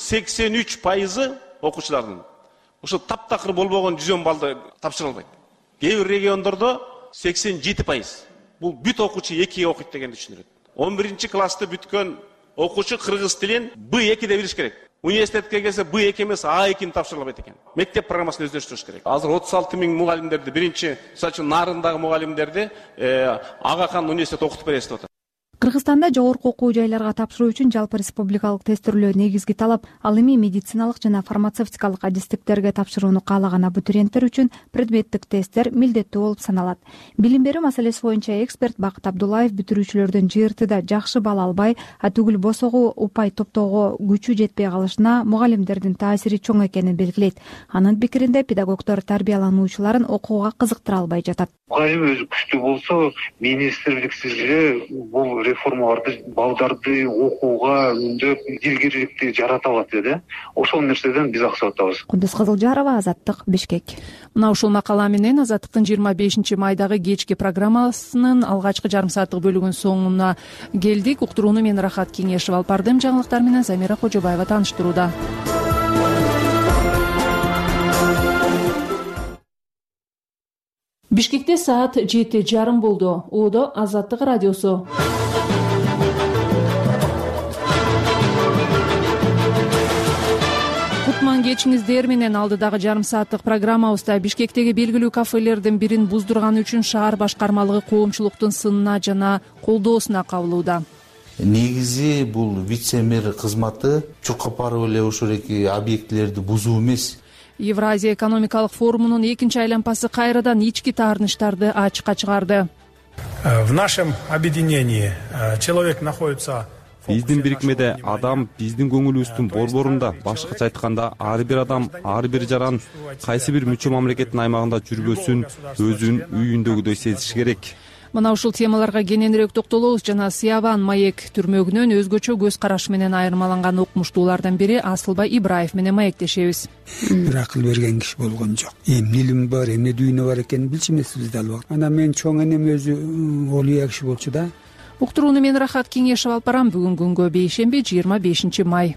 S10: 83% окуучулардын ошо таптакыр болбогон 110 балды тапшыра албайт. Кээ бир региондордо 87%. Бул бүт окуучу 2 окуйт дегенди түшүнүрөт. 11 классты бүткөн окуучу кыргыз тилин Б2 де билиш керек. Университетке келсе Б2 эмес А2-ни тапшыра албайт экен. Мектеп программасын өздөштүрүш керек. Азыр 36 миң мугалимдерди, биринчи, мисалы үчүн Нарындагы мугалимдерди Ага хан университет окутуп бересиз деп атат.
S21: Кыргызстанда жогорку окуу жайларга тапшыруу үчүн жалпы республикалык тестирлөө негизги талап. Ал эми медициналык жана фармацевтикалык адистиктерге тапшырууну каалаган абитуриенттер үчүн предметтик тесттер милдеттүү болуп саналат. Билим берүү маселеси боюнча эксперт Бакыт Абдуллаев бүтүрүүчүлөрдүн ЖРТда жакшы балл албай, түгүл босогу упай топтоого күчү жетпей калышына мугалимдердин таасири чоң экенин белгилейт. Анын пикиринде педагогдор тарбиялануучуларын окууга кызыктыра албай жатат.
S7: Мугалим өзү күчтүү болсо, министрликсиз эле бул реформаларды балдарды окууга үндөп илгериликти жарата алат эле. Ошол нерседен биз аксап атабыз.
S21: Кудус Кызылжарова, Азаттык, Бишкек.
S2: Мына ушул макала менен Азаттыктын 25 майдагы кечки программасынын алгачкы жарым сааттык бөлүгүнүн соңуна келдик. Уктурууну мен Рахат Кеңешев алып бардым. Жаңылыктар менен Замира Кожобаева тааныштырууда. Бишкекте саат 7:30 болду. Оодо Азаттык радиосу. Кутман кечиңиздер менен алдыдагы жарым сааттык программабызда Бишкектеги белгилүү кафелердин бирин буздурганы үчүн шаар башкармалыгы коомчулуктун сынына жана колдоосуна кабылууда.
S8: Негизи бул вице-мэр кызматы чуркапарып эле ошол эки объектилерди бузуу эмес.
S2: Евразия экономикалык форумунун экинчи айланпасы кайрадан ички таарынычтарды ачыкка чыгарды.
S10: В нашем объединении человек находится.
S23: Биздин бирикмеде адам биздин көңүлүбүздүн борборунда, башкача айтканда ар бир адам, ар бир жаран кайсы бир мүчө мамлекеттин аймагында жүрбөсүн өзүн үйүндөгүдөй сезиш керек.
S2: Мына ушул темаларга кененирээк токтолобуз жана Сиябан маек түрмөгүнөн өзгөчө көз караш менен айырмаланган окумуштуулардан бири Асылбай Ибраев менен маектешебиз.
S24: Бир акыл берген киши болгон жок. Эмне илим бар, эмне дүйнө бар экенин билчү эмеспиз да ал убакт. Анан мен чоң энем өзү олуя киши болчу да.
S2: Уктурууну мен Рахат Кеңешев алып барам. Бүгүн күнгө бейшемби 25 май.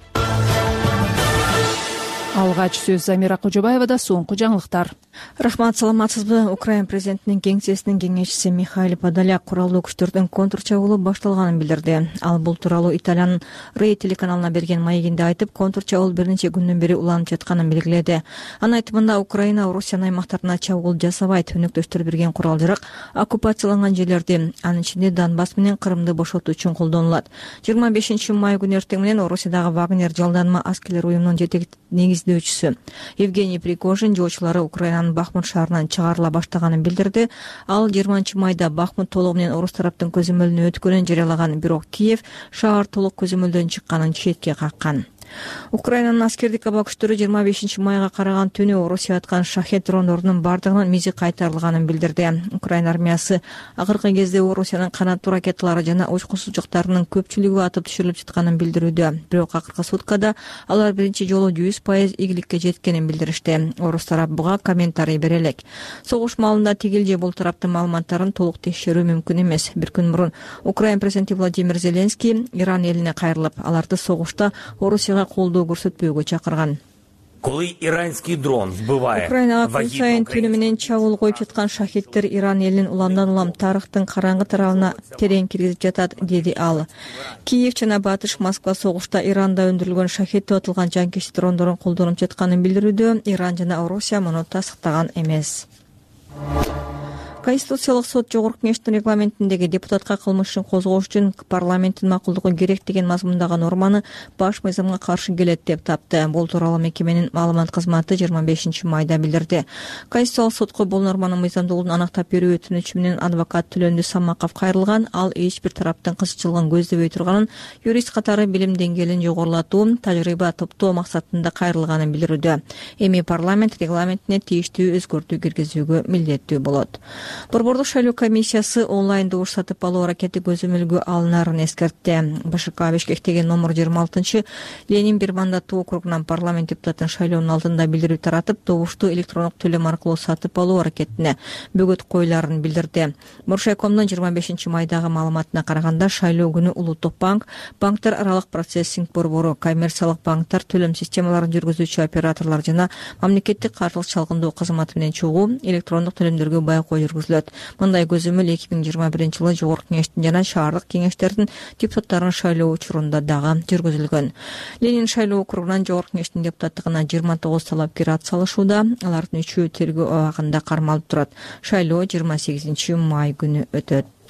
S2: Алгач сөз Замира Кожобаевада, соңку жаңылыктар.
S5: Рахмат, саламатсызбы? Украин президентинин кеңсесинин кеңешчиси Михаил Подоляк куралдуу күчтөрдүн контрчабуулу башталганын билдирди. Ал бул тууралуу Италиянын Рей телеканалына берген маегинде айтып, контрчабуул бир нече күндөн бери уланып жатканын белгиледи. Анын айтымында Украина Орусиянын аймактарына чабуул жасабайт. Өнөктөштөр берген курал-жарак оккупацияланган жерлерди, анын ичинде Донбасс менен Крымды бошотуу үчүн колдонулат. 25 май күнү эртең менен Орусиядагы Вагнер жалданма аскерлер уюмунун жетек негиздөөчүсү Евгений Пригожин жоочулары Украинанын Бахмут шаарынан чыгарыла баштаганын билдирди. Ал 20 майда Бахмут толугу менен орус тараптын көзөмөлүнө өткөнүн жарыялаган, бирок Киев шаар толук көзөмөлдөн чыкканын четке каккан. Украинанын аскердик аба күчтөрү 25 майга караган түнү Орусия аткан шахет дрондорунун бардыгынын мизи кайтарылганын билдирди. Украина армиясы акыркы кезде Орусиянын канаттуу ракеталары жана учкунсузчуктарынын көпчүлүгү атып түшүрүлүп жатканын билдирүүдө. Бирок акыркы суткада алар биринчи жолу 100% ийгиликке жеткенин билдиришти. Орус тарап буга комментарий бере элек. Согуш маалында тигил же бул тараптын маалыматтарын толук текшерүү мүмкүн эмес. Бир күн мурун Украин президенти Владимир Зеленский Иран элине кайрылып, аларды согушта Орусияга колдоо көрсөтпөөгө чакырган. Украинага күн сайын түнү менен чабуул коюп жаткан шахиттер Иран элинин уламдан улам тарыхтын караңгы тарабына терең киргизип жатат, деди ал. Киев жана Батыш Москва согушта Иранда өндүрүлгөн шахит деп аталган жанкечтик дрондорун колдонуп жатканын билдирүүдө. Иран жана Орусия муну тастыктаган эмес. Конституциялык сот жогорку кеңештин регламентиндеги депутатка кылмыш ишин козгош үчүн парламенттин макулдугу керек деген мазмундагы норманы баш мыйзамга каршы келет деп тапты. Бул тууралуу мекеменин маалымат кызматы 25 майда билдирди. Конституциялык сотко бул норманын мыйзамдуулугун аныктап берүү өтүнүчү менен адвокат Төлөндү Самаков кайрылган. Ал эч бир тараптын кызыкчылыгын көздөбөй турганын, юрист катары билим деңгээлин жогорулатуу, тажрыйба топтоо максатында кайрылганын билдирүүдө. Эми парламент регламентине тийиштүү өзгөртүү киргизүүгө милдеттүү болот. Борбордук шайлоо комиссиясы онлайн добуш сатып алуу аракети көзөмөлгө алынарын эскертти. БШК Бишкектеги номер 26 Ленин бир мандаттуу округунан парламент депутатын шайлоонун алдында билдирүү таратып, добушту электрондук төлөм аркылуу сатып алуу аракетине бөгөт коюларын билдирди. Муршайкомдун 25 майдагы маалыматына караганда, шайлоо күнү Улуттук банк, банктар аралык процессинг борбору, коммерциялык банктар, төлөм системаларын жүргүзүүчү операторлор жана мамлекеттик каржылык чалгындоо кызматы менен чогуу электрондук төлөмдөргө байкоо жүргүзүлөт. Мындай көзөмөл 2021 жылы жогорку кеңештин жана шаардык кеңештердин депутаттарын шайлоо учурунда дагы жүргүзүлгөн. Ленин шайлоо округунан жогорку кеңештин депутаттыгына 29 талапкер ат салышууда. Алардын 3-өө тергөө абагында кармалып турат. Шайлоо 28 май күнү өтөт.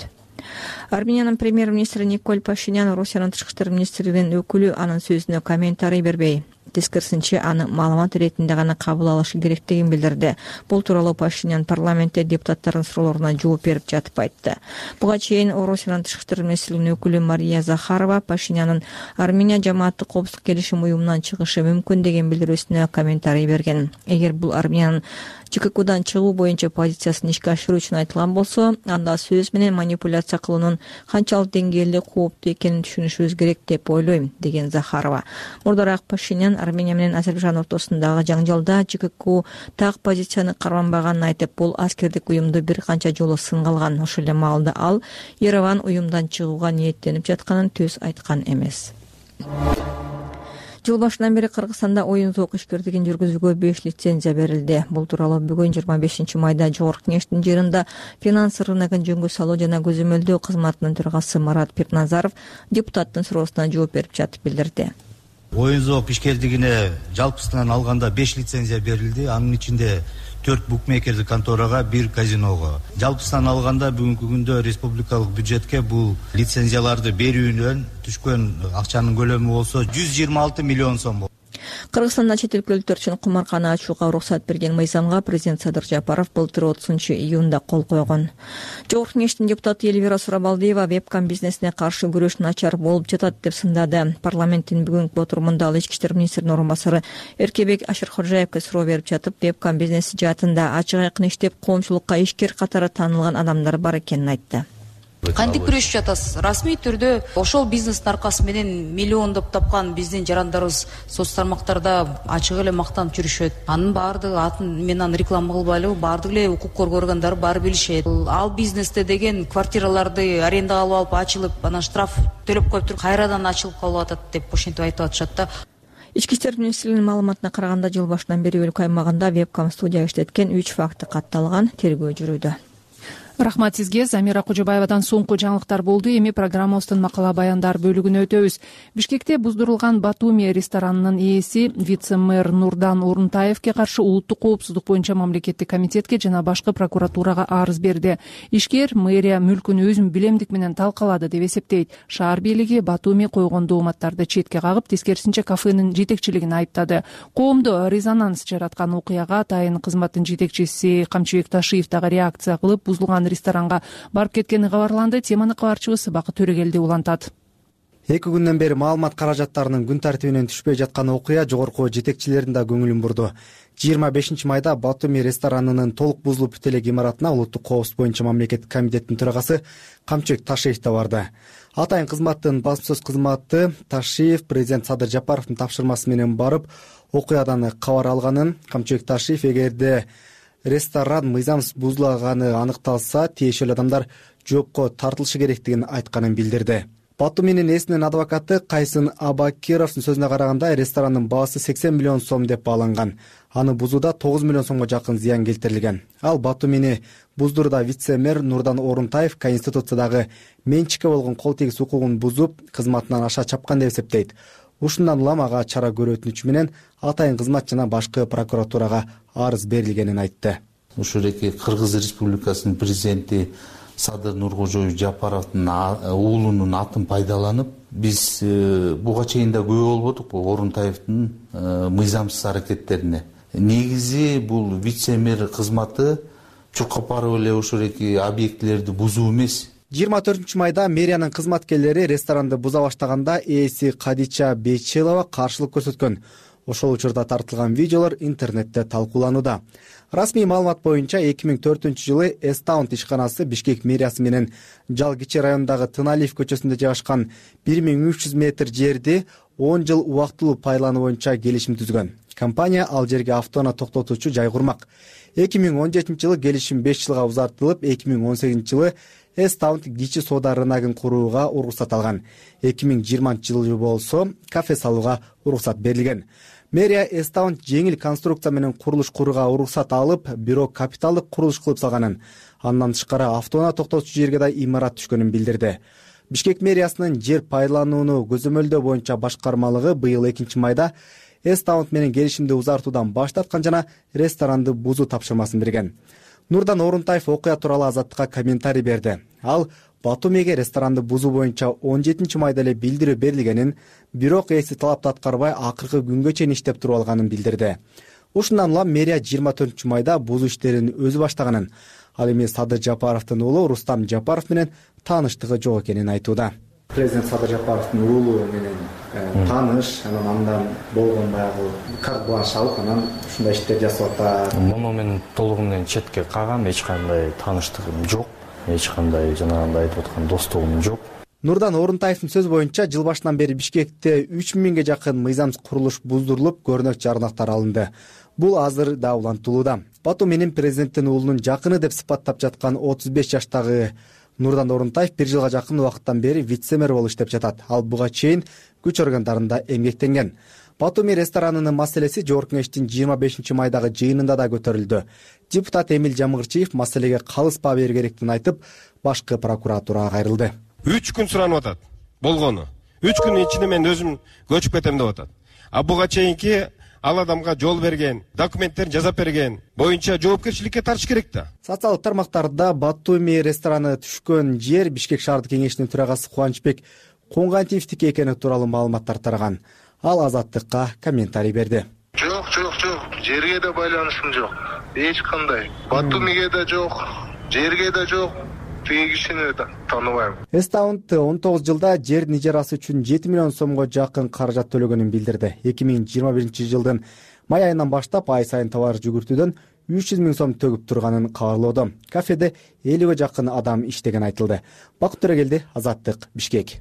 S5: Армениянын премьер-министри Николь Пашинян Орусиянын тышкы иштер министрлигинин өкүлү анын сөзүнө комментарий бербей, тескерисинче аны маалымат иретинде гана кабыл алышы керектигин билдирди. Бул тууралуу Пашинян парламентте депутаттардын суроолоруна жооп берип жатып айтты. Буга чейин Орусиянын тышкы иштер министрлигинин өкүлү Мария Захарова Пашинянын Армения жамааттык коопсуздук келишим уюмунан чыгышы мүмкүн деген билдирүүсүнө комментарий берген. Эгер бул Армениянын ЖККдан чыгуу боюнча позициясын ишке ашыруу үчүн айтылган болсо, анда сөз менен манипуляция кылуунун канчалык деңгээлде кооптуу экенин түшүнүшүбүз керек деп ойлойм, деген Захарова. Мурдараак Пашинян Армения менен Азербайжан ортосундагы жаңжалда ЖКК так позицияны карманбаганын айтып, бул аскердик уюмду бир канча жолу сынга алган. Ошол эле маалда ал Ереван уюмдан чыгууга ниеттенип жатканын түз айткан эмес. Жыл башынан бери Кыргызстанда оюн зоок ишкерлигин жүргүзүүгө 5 лицензия берилди. Бул тууралуу бүгүн 25 майда Жогорку Кеңештин жыйынында финанс рыногун жөнгө салуу жана көзөмөлдөө кызматынын төрагасы Марат Пирназаров депутаттын суроосуна жооп берип жатып билдирди.
S1: Оюн зоок ишкерлигине жалпысынан алганда 5 лицензия берилди. Анын ичинде 4 букмекердик конторага, 1 казиного. Жалпысынан алганда бүгүнкү күндө республикалык бюджетке бул лицензияларды берүүнөн түшкөн акчанын көлөмү болсо 126 миллион сом.
S5: Кыргызстанда чет өлкөлүктөр үчүн кумаркана ачууга уруксат берген мыйзамга президент Садыр Жапаров былтыр 30-июнда кол койгон. Жогорку Кеңештин депутаты Элвира Сурабалдиева вебкам бизнесине каршы күрөш начар болуп жатат деп сындады. Парламенттин бүгүнкү отурумунда ал ички иштер министринин орун басары Эркебек Ашыркожаевге суроо берип жатып, вебкам бизнеси жаатында ачык айкын иштеп, коомчулукка ишкер катары таанылган адамдар бар экенин айтты.
S9: Кантип күрөшүп жатасыз? Расмий түрдө ошол бизнестин аркасы менен миллиондоп тапкан биздин жарандарыбыз соц тармактарда ачык эле мактанып жүрүшөт. Анын баардыгы атын мен аны реклама кылбайлы, баардык эле укук коргоо органдары баары билишет. Ал бизнесте деген квартираларды арендага алып ачылып, анан штраф төлөп коюп туруп кайрадан ачылып калып атат деп ошентип айтып атышат да.
S5: Ички иштер министрлигинин маалыматына караганда, жыл башынан бери өлкө аймагында вебкам студия иштеткен 3 факты катталган, тергөө жүрүүдө.
S2: Рахмат сизге. Замира Кожобаевадан соңку жаңылыктар болду. Эми программабыздын макала баяндар бөлүгүнө өтөбүз. Бишкекте буздурулган Батуми ресторанынын ээси вице-мэр Нурдан Орунтаевке каршы улуттук коопсуздук боюнча мамлекеттик комитетке жана башкы прокуратурага арыз берди. Ишкер мэрия мүлкүн өзүм билемдик менен талкалады деп эсептейт. Шаар бийлиги Батуми койгон дооматтарды четке кагып, тескерисинче кафенин жетекчилигин айыптады. Коомдо резонанс жараткан окуяга атайын кызматтын жетекчиси Камчыбек Ташиев дагы реакция кылып, бузулган ресторанга барып кеткени кабарланды. Теманы кабарчыбыз Бакыт Төрөгелди улантат.
S11: 2 күндөн бери маалымат каражаттарынын күн тартибинен түшпөй жаткан окуя жогорку жетекчилердин да көңүлүн бурду. 25 майда Батуми ресторанынын толук бузулуп бүт элек имаратына улуттук коопсуздук боюнча мамлекеттик комитеттин төрагасы Камчыбек Ташиев да барды. Атайын кызматтын басма сөз кызматы Ташиев президент Садыр Жапаровдун тапшырмасы менен барып окуядан кабар алганын, Камчыбек Ташиев эгерде ресторан мыйзамсыз бузулаганы аныкталса, тиешелүү адамдар жоопко тартылышы керектигин айтканын билдирди. Батуминин ээсинин адвокаты Кайсын Абакировдун сөзүнө караганда, ресторанын баасы 80 миллион сом деп бааланган. Аны бузууда 9 миллион сомго жакын зыян келтирилген. Ал Батумини буздурууда вице-мэр Нурдан Орунтаев Конституциядагы менчикке болгон кол тийгиз укугун бузуп, кызматынан аша чапкан деп эсептейт. Ушундан улам ага чара көрүү өтүнүчү менен атайын кызмат жана башкы прокуратурага арыз берилгенин айтты.
S8: Ушул эки Кыргыз Республикасынын президенти Садыр Нуркожоевич Жапаровдун уулунун атын пайдаланып, биз буга чейин да күбө болбодук бул Орунтаевдин мыйзамсыз аракеттерине. Негизи бул вице-мэр кызматы чуркап барып эле ошол эки объектилерди бузуу эмес.
S11: 24 майда мэриянын кызматкерлери ресторанды буза баштаганда ээси Кадича Бейчелова каршылык көрсөткөн. Ошол учурда тартылган видеолор интернетте талкууланууда. Расмий маалымат боюнча 2004-жылы Эстаунт ишканасы Бишкек мэриясы менен Жалгичи районундагы Тыналиев көчөсүндө жайгашкан 1300 метр жерди 10 жыл убактылуу пайдалануу боюнча келишим түзгөн. Компания ал жерге автоунаа токтотуучу жай курмак. 2017-жылы келишим 5 жылга узартылып, 2018-жылы Эстаунт кичи соода рыногун курууга уруксат алган. 2020-жылы болсо кафе салууга уруксат берилген. Мэрия Эстаунт жеңил конструкция менен курулуш курууга уруксат алып, бирок капиталдык курулуш кылып салганын, андан тышкары автоунаа токтотуучу жерге да имарат түшкөнүн билдирди. Бишкек мэриясынын жер пайдаланууну көзөмөлдөө боюнча башкармалыгы быйыл 2 майда Эстаунт менен келишимди узартуудан баш тарткан жана ресторанды бузуу тапшырмасын берген. Нурдан Орунтаев окуя тууралуу Азаттыкка комментарий берди. Ал Батумиге ресторанды бузуу боюнча 17 майда эле билдирүү берилгенин, бирок ээси талапты аткарбай акыркы күнгө чейин иштеп туруп алганын билдирди. Ушундан улам мэрия 24 майда бузуу иштерин өзү баштаганын, ал эми Садыр Жапаровдун уулу Рустам Жапаров менен тааныштыгы жок экенин айтууда. Президент Садыр Жапаровдун уулу менен тааныш, андан болгон баягы карт бланш алып, анан ушундай иштер жасап атат.
S13: Муну мен толугу менен четке кагам, эч кандай тааныштыгым жок, эч кандай жанагындай айтып аткан достугум жок.
S11: Нурдан Орунтаевдин сөзү боюнча, жыл башынан бери Бишкекте 3000ге жакын мыйзамсыз курулуш буздурулуп, көрүнөк жарнактар алынды. Бул азыр да улантылууда. Батуминин президенттин уулунун жакыны деп сыпаттап жаткан 35 жаштагы Нурдан Орунтаев 1 жылга жакын убакыттан бери вице-мэр болуп иштеп жатат. Ал буга чейин күч органдарында эмгектенген. Батуми ресторанынын маселеси Жогорку Кеңештин 25 майдагы жыйынында да көтөрүлдү. Депутат Эмил Жамгырчиев маселеге калыс баа берүү керектигин айтып, башкы прокуратурага кайрылды.
S14: 3 күн суранып атат болгону. 3 күнүн ичинде мен өзүм көчүп кетем деп атат. А буга чейинки ал адамга жол берген, документтерин жасап берген боюнча жоопкерчиликке тартыш керек да.
S11: Социалдык тармактарда Батуми рестораны түшкөн жер Бишкек шаардык кеңешинин төрагасы Кубанычбек Коңгантиевдики экени тууралуу маалыматтар тараган. Ал Азаттыкка комментарий берди.
S15: Жок. Жерге да байланышым жок. Эч кандай. Батумиге да жок, жерге да жок. Тиги кишини тааныбайм. Эстаунд
S11: 19 жылда жердин ижарасы үчүн 7 миллион сомго жакын каражат төлөгөнүн билдирди. 2021 жылдын май айынан баштап ай сайын товар жүгүртүүдөн 300 миң сом төгүп турганын кабарлоодо. Кафеде 50ге жакын адам иштеген айтылды. Бакыт Төрөгелди, Азаттык, Бишкек.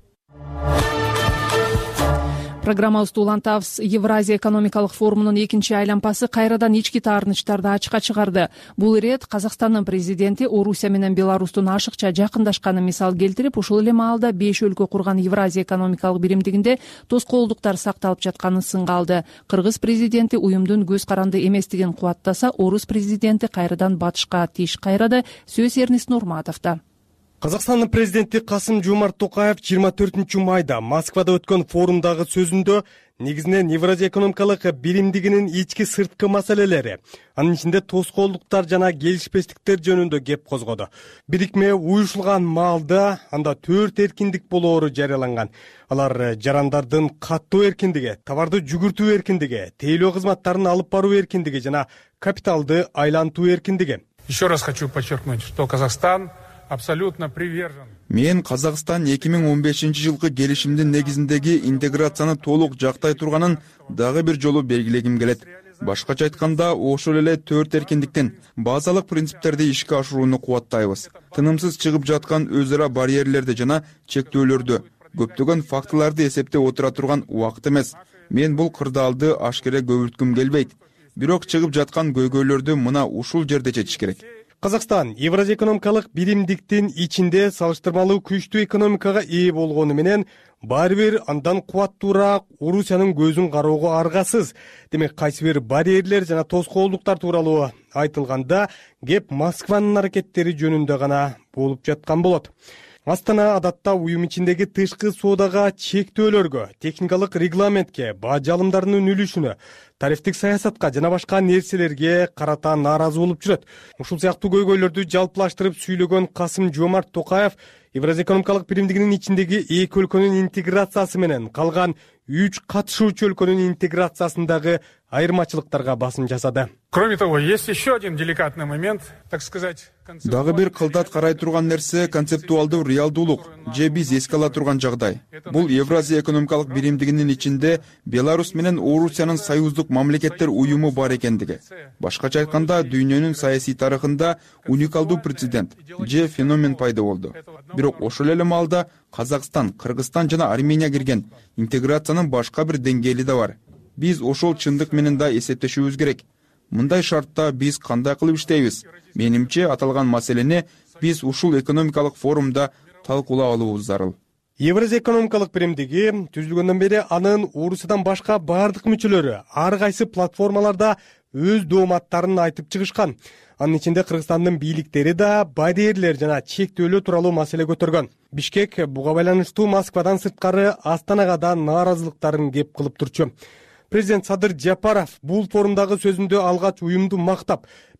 S2: Программабызды улантабыз. Евразия экономикалык форумунун экинчи айланпасы кайрадан ички таарынычтарды ачыкка чыгарды. Бул ирет Казакстандын президенти Орусия менен Беларустун ашыкча жакындашканын мисал келтирип, ушул эле маалда 5 өлкө курган Евразия экономикалык биримдигинде тоскоолдуктар сакталып жатканын сынга алды. Кыргыз президенти уюмдун көз каранды эместигин кубаттаса, орус президенти кайрадан батышка тиш кайрады. Сөз Эрнис Нурматовдо.
S16: Казакстандын президенти Касым-Жомарт Токаев 24 майда Москвада өткөн форумдагы сөзүндө негизинен Евразия экономикалык биримдигинин ички сырткы маселелери, анын ичинде тоскоолдуктар жана келишпестиктер жөнүндө кеп козгоду. Бирикме уюшулган маалда анда 4 эркиндик болоору жарыяланган. Алар жарандардын каттоо эркиндиги, товарды жүгүртүү эркиндиги, тейлөө кызматтарын алып баруу эркиндиги жана капиталды айлантуу эркиндиги.
S10: Еще раз хочу подчеркнуть, что Казахстан абсолютно привержен.
S19: Мен Казакстан 2015 жылкы келишимдин негизиндеги интеграцияны толук жактай турганын дагы бир жолу белгилегим келет. Башкача айтканда, ошол эле 4 эркиндиктин базалык принциптерди ишке ашырууну кубаттайбыз. Тынымсыз чыгып жаткан өз ара барьерлерди жана чектөөлөрдү, көптөгөн фактыларды эсептеп отура турган убакыт эмес. Мен бул кырдаалды ашкере көбүрткүм келбейт. Бирок чыгып жаткан көйгөйлөрдү мына ушул жерде чечиш керек.
S16: Казакстан Евразия экономикалык биримдиктин ичинде салыштырмалуу күчтүү экономикага ээ болгону менен баары бир андан кубаттуураак Орусиянын көзүн кароого аргасыз. Демек кайсы бир барьерлер жана тоскоолдуктар тууралуу айтылганда кеп Москванын аракеттери жөнүндө гана болуп жаткан болот. Астана адатта уюм ичиндеги тышкы соодага чектөөлөргө, техникалык регламентке, баа жалымдарынын үлүшүнө, тарифтик саясатка жана башка нерселерге карата нааразы болуп жүрөт. Ушул сыяктуу көйгөйлөрдү жалпылаштырып сүйлөгөн Касым-Жомарт Токаев Евразия экономикалык биримдигинин ичиндеги 2 өлкөнүн интеграциясы менен калган 3 катышуучу өлкөнүн интеграциясындагы айырмачылыктарга басым жасады.
S10: Кроме того, есть еще один деликатный момент, так сказать.
S19: Дагы бир кылдат карай турган нерсе концептуалдуу реалдуулук же биз эске ала турган жагдай. Бул Евразия экономикалык биримдигинин ичинде Беларусь менен Орусиянын союздук мамлекеттер уюму бар экендиги. Башкача айтканда, дүйнөнүн саясий тарыхында уникалдуу прецедент же феномен пайда болду. Бирок ошол эле маалда Казакстан, Кыргызстан жана Армения кирген интеграциянын башка бир деңгээли да бар. Биз ошол чындык менен да эсептешүүбүз керек. Мындай шартта биз кандай кылып иштейбиз? Менимче аталган маселени биз ушул экономикалык форумда талкуулап алуубуз зарыл.
S16: Евразия экономикалык биримдиги түзүлгөндөн бери анын Орусиядан башка бардык мүчөлөрү ар кайсы платформаларда өз дооматтарын айтып чыгышкан. Анын ичинде Кыргызстандын бийликтери да барьерлер жана чектөөлөө тууралуу маселе көтөргөн. Бишкек буга байланыштуу Москвадан сырткары Астанага да нааразылыктарын кеп кылып турчу. Президент Садыр Жапаров бул форумдагы сөзүндө алгач уюмду мактап,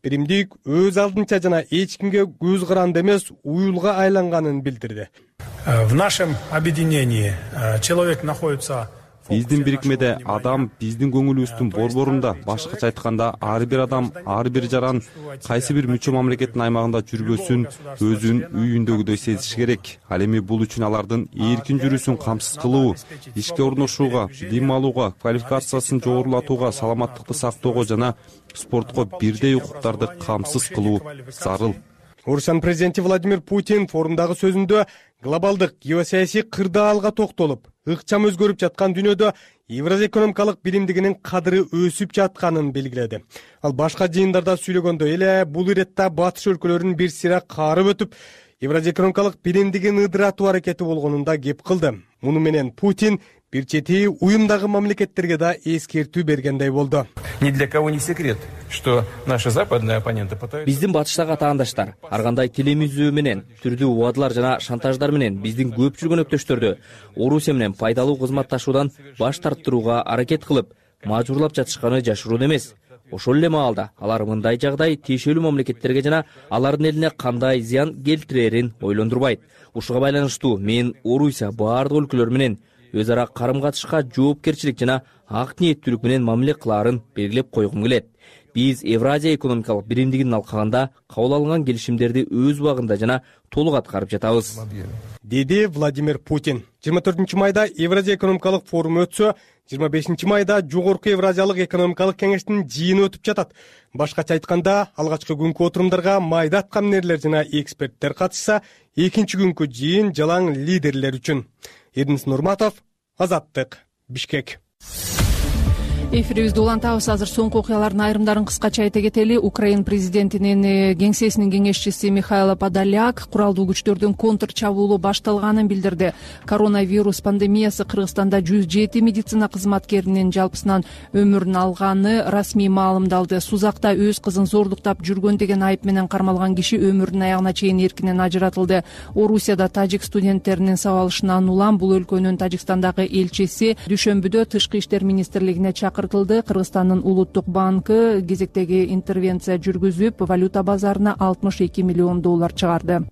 S16: биримдик өз алдынча жана эч кимге көз каранды эмес уюлга айланганын билдирди.
S10: В нашем объединении человек находится.
S23: Биздин бирикмеде адам биздин көңүлүбүздүн борборунда, башкача айтканда ар бир адам, ар бир жаран кайсы бир мүчө мамлекеттин аймагында жүрбөсүн өзүн үйүндөгүдөй сезиш керек. Ал эми бул үчүн алардын эркин жүрүүсүн камсыз кылуу, ишке орношууга, билим алууга, квалификациясын жогорулатууга, саламаттыкты сактоого жана спортко бирдей укуктарды камсыз кылуу зарыл.
S16: Орусиянын президенти Владимир Путин форумдагы сөзүндө глобалдык геосаясий кырдаалга токтолуп, ыкчам өзгөрүп жаткан дүйнөдө Евразия экономикалык биримдигинин кадыры өсүп жатканын белгиледи. Ал башка жыйындарда сүйлөгөндөй эле бул иретте батыш өлкөлөрүнүн бир сыйра каарып өтүп, Евразия экономикалык биримдигин ыдыратуу аракети болгонунда кеп кылды. Муну менен Путин бир чети уюмдагы мамлекеттерге да эскертүү бергендей болду.
S6: Ни для кого не секрет, что наши западные оппоненты пытаются.
S12: Биздин батыштагы атаандаштар ар кандай телемизүү менен, түрдүү убадылар жана шантаждар менен биздин көп жүргөн өктөштөрдү Орусия менен пайдалуу кызматташуудан баш тарттырууга аракет кылып, мажбурлап жатышканы жашыруун эмес. Ошол эле маалда алар мындай жагдай тиешелүү мамлекеттерге жана алардын элине кандай зыян келтирерин ойлондурбайт. Ушуга байланыштуу мен Орусия баардык өлкөлөр менен өз ара карым-катышка жоопкерчилик жана ак ниеттүүлүк менен мамиле кылаарын белгилеп койгум келет. Биз Евразия экономикалык биримдигинин алкагында кабыл алынган келишимдерди өз убагында жана толук аткарып жатабыз,
S16: деди Владимир Путин. 24 майда Евразия экономикалык форуму өтсө, 25 майда Жогорку Евразиялык экономикалык кеңештин жыйыны өтүп жатат. Башкача айтканда, алгачкы күнкү отурумдарга майда аткамнерлер жана эксперттер катышса, экинчи күнкү жыйын жалаң лидерлер үчүн. Эрдинис Нурматов, Азаттык, Бишкек.
S2: Эфирибизди улантабыз. Азыр соңку окуялардын айрымдарын кыскача айта кетели. Украин президентинин кеңсесинин кеңешчиси Михайло Подоляк куралдуу күчтөрдүн контр чабуулу башталганын билдирди. Коронавирус пандемиясы Кыргызстанда 107 медицина кызматкеринин жалпысынан өмүрүн алганы расмий маалымдалды. Сузакта өз кызын зордуктап жүргөн деген айып менен кармалган киши өмүрүнүн аягына чейин эркинен ажыратылды. Орусияда тажик студенттеринин сабалышынан улам бул өлкөнүн Тажикстандагы элчиси дүйшөмбүдө Тышкы иштер министрлигине чакырды. Кыргызстандын улуттук банкы кезектеги интервенция жүргүзүп, валюта базарына 62 миллион доллар чыгарды.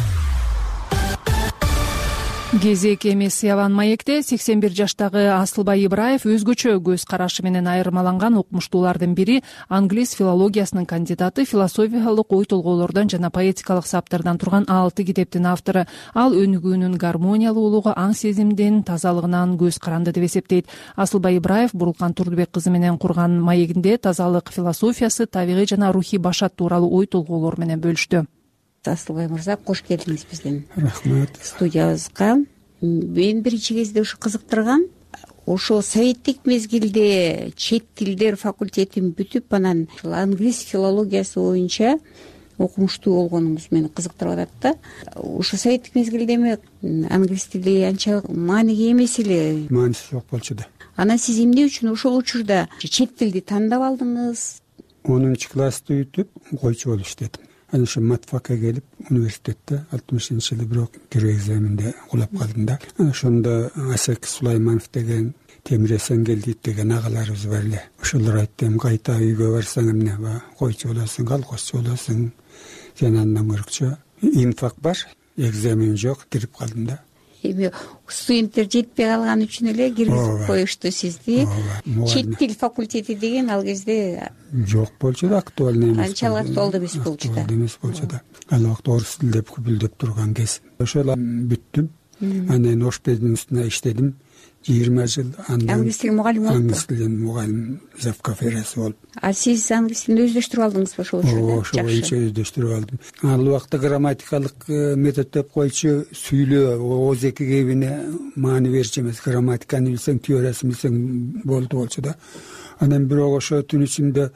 S2: Кезек эмес Яван маекте 81 жаштагы Асылбай Ибраев өзгөчө көз карашы менен айырмаланган окумуштуулардын бири, англис филологиясынын кандидаты, философиялык ой толгоолордон жана поэтикалык саптардан турган 6 китептин автору. Ал өнүгүүнүн гармониялуулугу, аң сезимдин тазалыгынан көз каранды деп эсептейт. Асылбай Ибраев Бурулкан Турдубек кызы менен курган маегинде тазалык философиясы, табигый жана рухий башат тууралуу ой толгоолор менен бөлүштү.
S17: Асылбай мырза, кош келдиңиз биздин
S18: студиябызга.
S17: Мен биринчи кезде ушу кызыктырган, ошо советтик мезгилде чет тилдер факультетин бүтүп, анан англис филологиясы боюнча окумуштуу болгонуңуз мени кызыктырып атат да. Ошо советтик мезгилде эми англис тили анча мааниге эмес эле.
S24: Мааниси жок болчу да.
S17: Анан сиз эмне үчүн ошол учурда чет тилди тандап алдыңыз?
S24: 10 классты бүтүп койчу болуп иштедим. Анан ошо матфакка келип, университетте 60-жылы бирок кирүү экзаменде кулап калдым да. Ошондо Асек Сулайманов деген, Темир Эсенгелдиев деген агаларыбыз бар эле. Ошолор айтты, кайта үйгө барсаң эмне, койчу болосуң, колхозчу болосуң. Сен андан көркчө инфак бар, экзамен жок, кирип калдым да.
S17: Эми студенттер жетпей калган үчүн эле киргизип коюшту сизди. Чет тил факультети деген ал кезде
S24: жок болчу да, актуальный эмес.
S17: Анчалык актуалдуу эмес болчу да.
S24: Эмес болчу да. Ал убакта орус тилде көпүлдөп турган кез. Ошол бүттүм. Анан ош бизнесине иштедим. 20 жыл
S17: англис тил мугалими болуп.
S24: Англис тил мугалим зав кафедрасы болуп.
S17: Сиз англис тилин өздөштүрүп алдыңызбы ошол учурда?
S24: Ошол боюнча өздөштүрүп алдым. Ал убакта грамматикалык метод деп койчу, сүйлөө оз эки кебине маани берчү эмес, грамматиканы билсең, теориясын билсең болчу да. Анан бирок ошо түн ичинде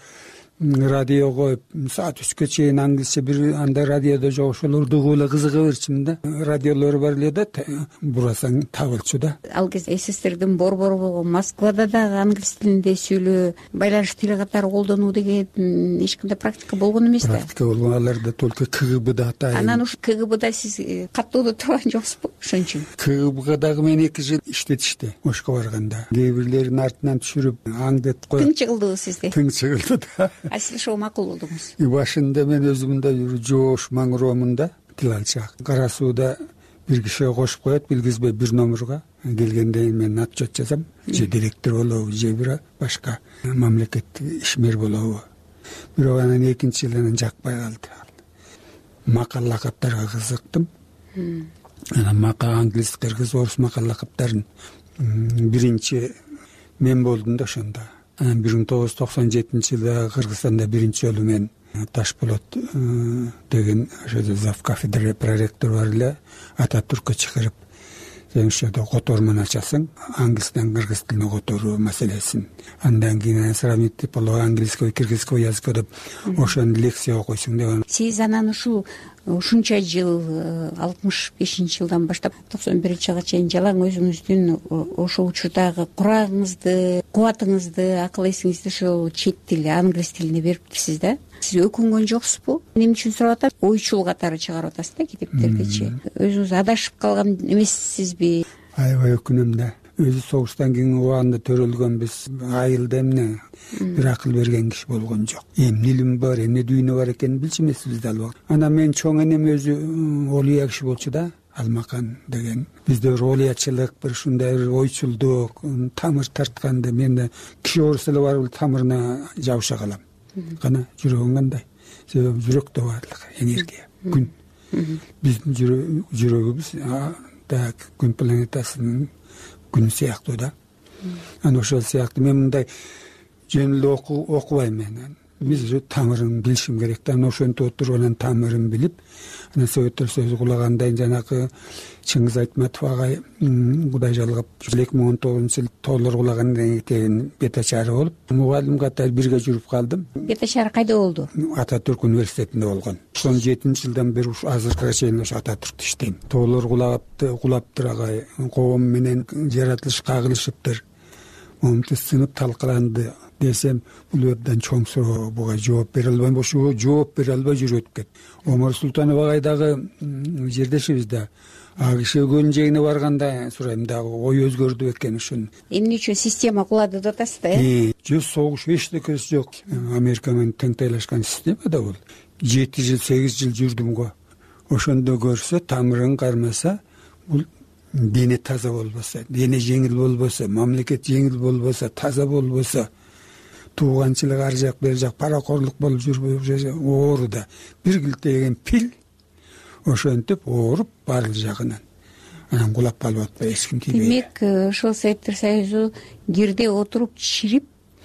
S24: радио коюп, саат 3кө чейин англисче бир анда радиодо жок, ошолорду эле кызыга берчүмүн да. Радиолор бар эле да, бурасаң табылчу да.
S17: Ал кезде СССРдин борбору болгон Москвада дагы англис тилинде сүйлөө, байланыш тили катары колдонуу деген эч кандай практика болгон эмес да.
S24: Практика болгон, аларда только КГБда атайын.
S17: Анан ушу КГБда сиз каттоодо турган жоксузбу? ошон үчүн
S24: КГБга дагы мен 2 жыл иштетишти ошко барганда. Кээ бирлерин артынан түшүрүп аңдетип коюп.
S17: тың чыгылдыбы сизде?
S24: Тың чыгылды да.
S17: А сиз ошого макул болдуңуз?
S24: Башында мен өзүм да жоош маңыроомун да, тил алчак. Кара сууда бир кишиге кошуп коет, билгизбей бир номерга келгенден кийин мен отчет жазам. Же директор болобу, же бир башка мамлекеттик ишмер болобу. Бирок анан 2-жылдан жакпай калды. Макал лакаптарга кызыктым. Анан англис, кыргыз, орус макал лакаптарын биринчи мен болдум да ошондо. Анан 1997-жылы Кыргызстанда биринчи жолу мен Ташполот деген ошо зав кафедра проректор бар эле Ататүрккө чакырып, сен ошодо котормун ачасың, англистен кыргыз тилине которуу маселесин. Андан кийин сравнительный английский, кыргызский язык деп ошону лекция окуйсуң деп.
S17: Сиз анан ушунча жыл 65-жылдан баштап 91-жылга чейин жалаң өзүңүздүн ошол учурдагы курагыңызды, кубатыңызды, акыл эсиңизди ошол чет тил, англис тилине бериптирсиз да. Сиз өкүнгөн жоксузбу? Эмне үчүн сурап атам? Ойчул катары чыгарып атасыз да китептердичи. Өзүңүз адашып калган эмессизби?
S24: Аябай өкүнөм да. Өзү согуштан кийин убагында төрөлгөнбүз. Айылда эмне бир акыл берген киши болгон жок. Эмне илим бар, эмне дүйнө бар экенин билчү эмеспиз да албак. Анан мен чоң энем өзү олия киши болчу да, Алмакан деген. Бизде бир олиячылык, бир ушундай бир ойчулдук, тамыр тартканды мен да киши ооруса эле барып тамырына жабыша калам. Кана жүрөгүң кандай? Себеби жүрөктө баардык энергия, күн. Биздин жүрөгүбүз да күн планетасынын күнү сыяктуу да. Анан ошол сыяктуу мен мындай жөн окубайм мен. Биз тамырын билишим керек да. Ошентип отуруп анан тамырын билип, анан Советтер Союзу кулагандан жанагы Чыңгыз Айтматов агай Кудай жалгап 2019-жылы тоолор кулагандан кийин бетачары болуп, мугалим катары бирге жүрүп калдым.
S17: Бетачары кайда болду?
S24: Ататүрк университетинде болгон. 97-жылдан бери азыркыга чейин ошо Ататүрктө иштейм. Тоолор кулаптыр агай, коом менен жаратылыш кагылышыптыр. Момту сынып талкаланды десем, бул абдан чоң суроо, буга жооп бере албайм, ошого жооп бере албай жүрүп өтүп кетти. Омар Султанов агай дагы жердешибиз да. Ал киши өлгөн жегине барганда сурайм дагы ой өзгөрдү экен ошону.
S17: Эмне үчүн система кулады деп атасыз да, э?
S24: Жүз согуш эчтекеси жок. Америка менен теңтейлешкен система да бул. 7 жыл, 8 жыл жүрдүм го. Ошондо көрсө, тамырын кармаса, бул дене таза болбосо, дене жеңил болбосо, мамлекет жеңил болбосо, таза болбосо, тууганчылык ар жак бер жак паракорлук болуп жүрбөйсө, оору да. Бир килтеген пил ошентип ооруп баардык жагынан. Анан кулап калып атпайбы, эч ким тийбейт.
S17: Демек, ошол Советтер Союзу кирде отуруп чиширип,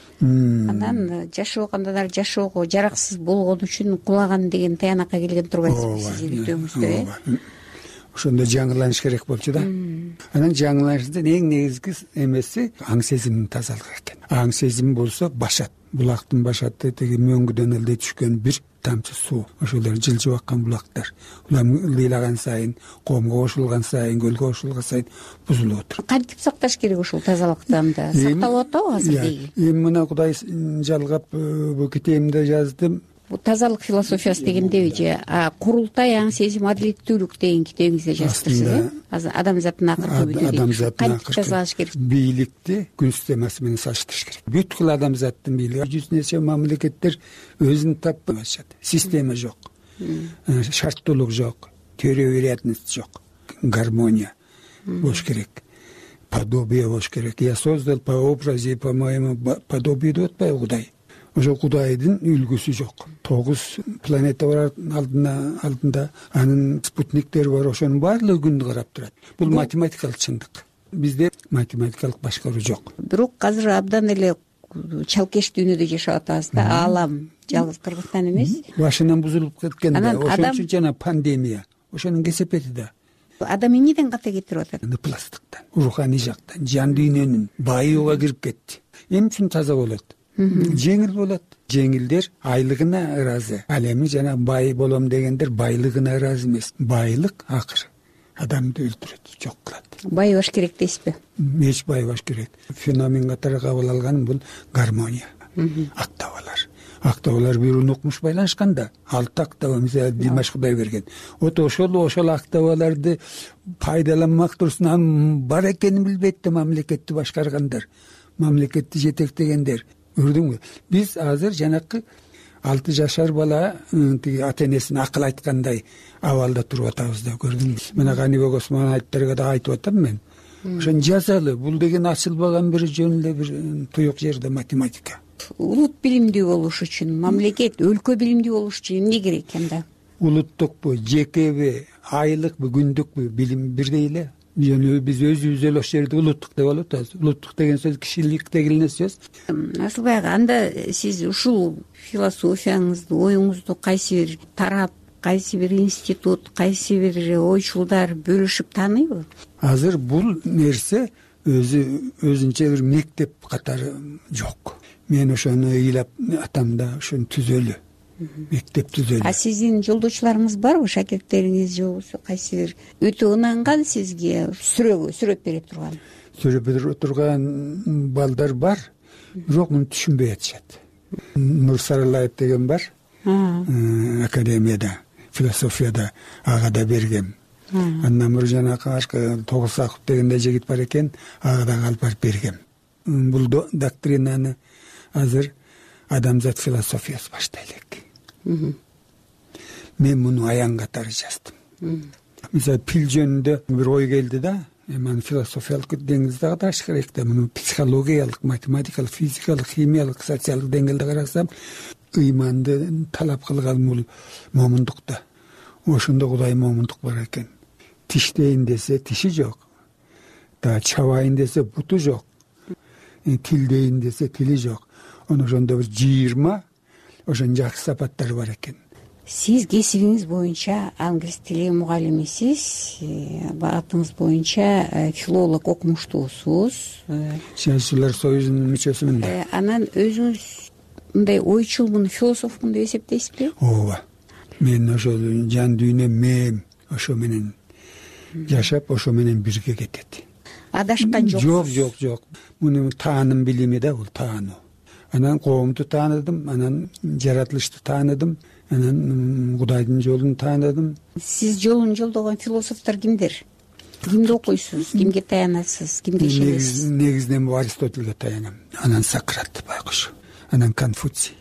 S17: анан жашооганда жашоого жараксыз болгон үчүн кулаган деген таянакка келген турбайсызбы сиздин иликтөөңүздө, э?
S24: Ошондо жаңыланыш керек болчу да. Анан жаңыланыштын эң негизги эмеси аң сезимдин тазалыгы экен. Аң сезим болсо башат. Булактын башаты теги мөңгүдөн ылдый түшкөн бир тамчы суу. Ошолор жылжып аккан булактар. Улар ылдыйлаган сайын, коомго кошулган сайын, көлгө кошулган сайын бузулуп отур.
S17: Кантип сакташ керек ушул тазалыкты анда? Сакталып атабы азыр?
S24: Эми мына Кудай жалгап бул китебимде жаздым.
S17: Тазалык философиясы дегендеби же курултай аң сезим адилеттүүлүк деген китебиңизде жазыптырсыз, э? Адамзаттын акыркы бүдү. Кантип тазалаш керек?
S24: Бийликти күн системасы менен салыштырыш керек. Бүткүл адамзаттын бийлиги 100 нече мамлекеттер өзүн таппай башат. Система жок. Шарттуулук жок. Теория вероятность жок. Гармония болуш керек. Подобие болуш керек. Я создал по образу и по моему подобию деп атпайбы Кудай? Ошо Кудайдын үлгүсү жок. 9 планета бар алдында, анын спутниктери бар, ошонун баардыгы күндү карап турат. Бул математикалык чындык. Бизде математикалык башкаруу жок.
S17: Бирок азыр абдан эле чалкеш дүйнөдө жашап атабыз да. Аалам жалгыз Кыргызстан эмес.
S24: Башынан бузулуп кеткен да. Ошон үчүн жана пандемия. Ошонун кесепети да.
S17: Адам эмнеден ката кетирип атат?
S24: Пластиктан, руханий жактан, жан дүйнөнүн байыбыга кирип кетти. Эмне үчүн таза болот? Жеңил болот. Жеңилдер айлыгына ыраазы. Ал эми жана бай болом дегендер байлыгына ыраазы эмес. Байлык акыры адамды өлтүрөт, жок кылат.
S17: Байыбаш керек дейсизби?
S24: Эч байыбаш керек. Феномен катары кабыл алган бул гармония. Аттабалар. актабалар бирөөнү укмуш байланышканда 6 актаба мисалы Димаш Кудайберген ошол актабаларды пайдаланмак турсун анын бар экенин билбейт да мамлекетти башкаргандар, мамлекетти жетектегендер. Көрдүңбү? Биз азыр жанакы 6 жашар бала тиги ата энесине акыл айткандай абалда туруп атабыз да, көрдүңбү? Мына Канибек Осмоновайттарга да айтып атам мен. Ошон жазалы, бул деген ачылбаган бир жөн эле бир туюк жерде математика.
S17: Улут билимдүү болуш үчүн, мамлекет, өлкө билимдүү болуш үчүн эмне керек анда?
S24: Улуттукпу, жекеби, айлыкпы, күндүкпү билим бирдей эле. Жөн биз өзүбүз эле ошол жерде улуттук деп атабыз. Улуттук деген сөз кишилик деген эле сөз.
S17: Асылбай ага, анда сиз ушул философияңызды, оюңузду кайсы бир тарап, кайсы бир институт, кайсы бир ойчулдар бөлүшүп тааныйбы?
S24: Азыр бул нерсе өзүнчө бир мектеп катары жок. Мен ошону ыйлап атам да ошону түзөлү. Мектеп түзөлү.
S17: А сиздин жолдошчуларыңыз барбы, шакирттериңиз же болбосо кайсы бир өтө ынанган сизге сүрөп бере турган?
S24: Сүрөп бере турган балдар бар, бирок муну түшүнбөй атышат. Нур Саралаев деген бар. Академияда, философияда ага да бергем. Андан бир жанакы Тогусаков деген да жигит бар экен, ага да алып барып бергем. Бул доктринаны азыр адамзат философиясы баштай элек. Мен муну аян катары жаздым. Мисалы пил жөнүндө бир ой келди да, мен философиялык деңгээлде караш керек да, муну психологиялык, математикалык, физикалык, химиялык, социалдык деңгээлде карасам, ыйманды талап кылган бул момундукта. Ошондо Кудай момундук бар экен. Тиштейин десе тиши жок. Да чабайын десе буту жок. Тилдейин десе тили жок. Ошондо бир 20 ошон жакшы сапаттары бар экен.
S17: Сиз кесибиңиз боюнча англис тили мугалимисиз, багытыңыз боюнча филолог окумуштуусуз.
S24: Жазуучулар союзунун мүчөсүмүн да.
S17: Анан өзүңүз мындай ойчулмун, философмун деп эсептейсизби?
S24: Ооба. Мен ошол жан дүйнөм мем ошо менен жашап, ошо менен бирге кетет.
S17: Адашкан жоксуз?
S24: Жок. Муну тааным билими да, бул таануу. Анан коомду тааныдым, анан жаратылышты тааныдым, анан Кудайдын жолун тааныдым.
S17: Сиз жолун жолдогон философтор кимдер? Кимди окуйсуз? Кимге таянасыз? Кимге ишенесиз?
S24: Негизинен Аристотельге таянам. Анан Сократ байкуш. Анан Конфуций.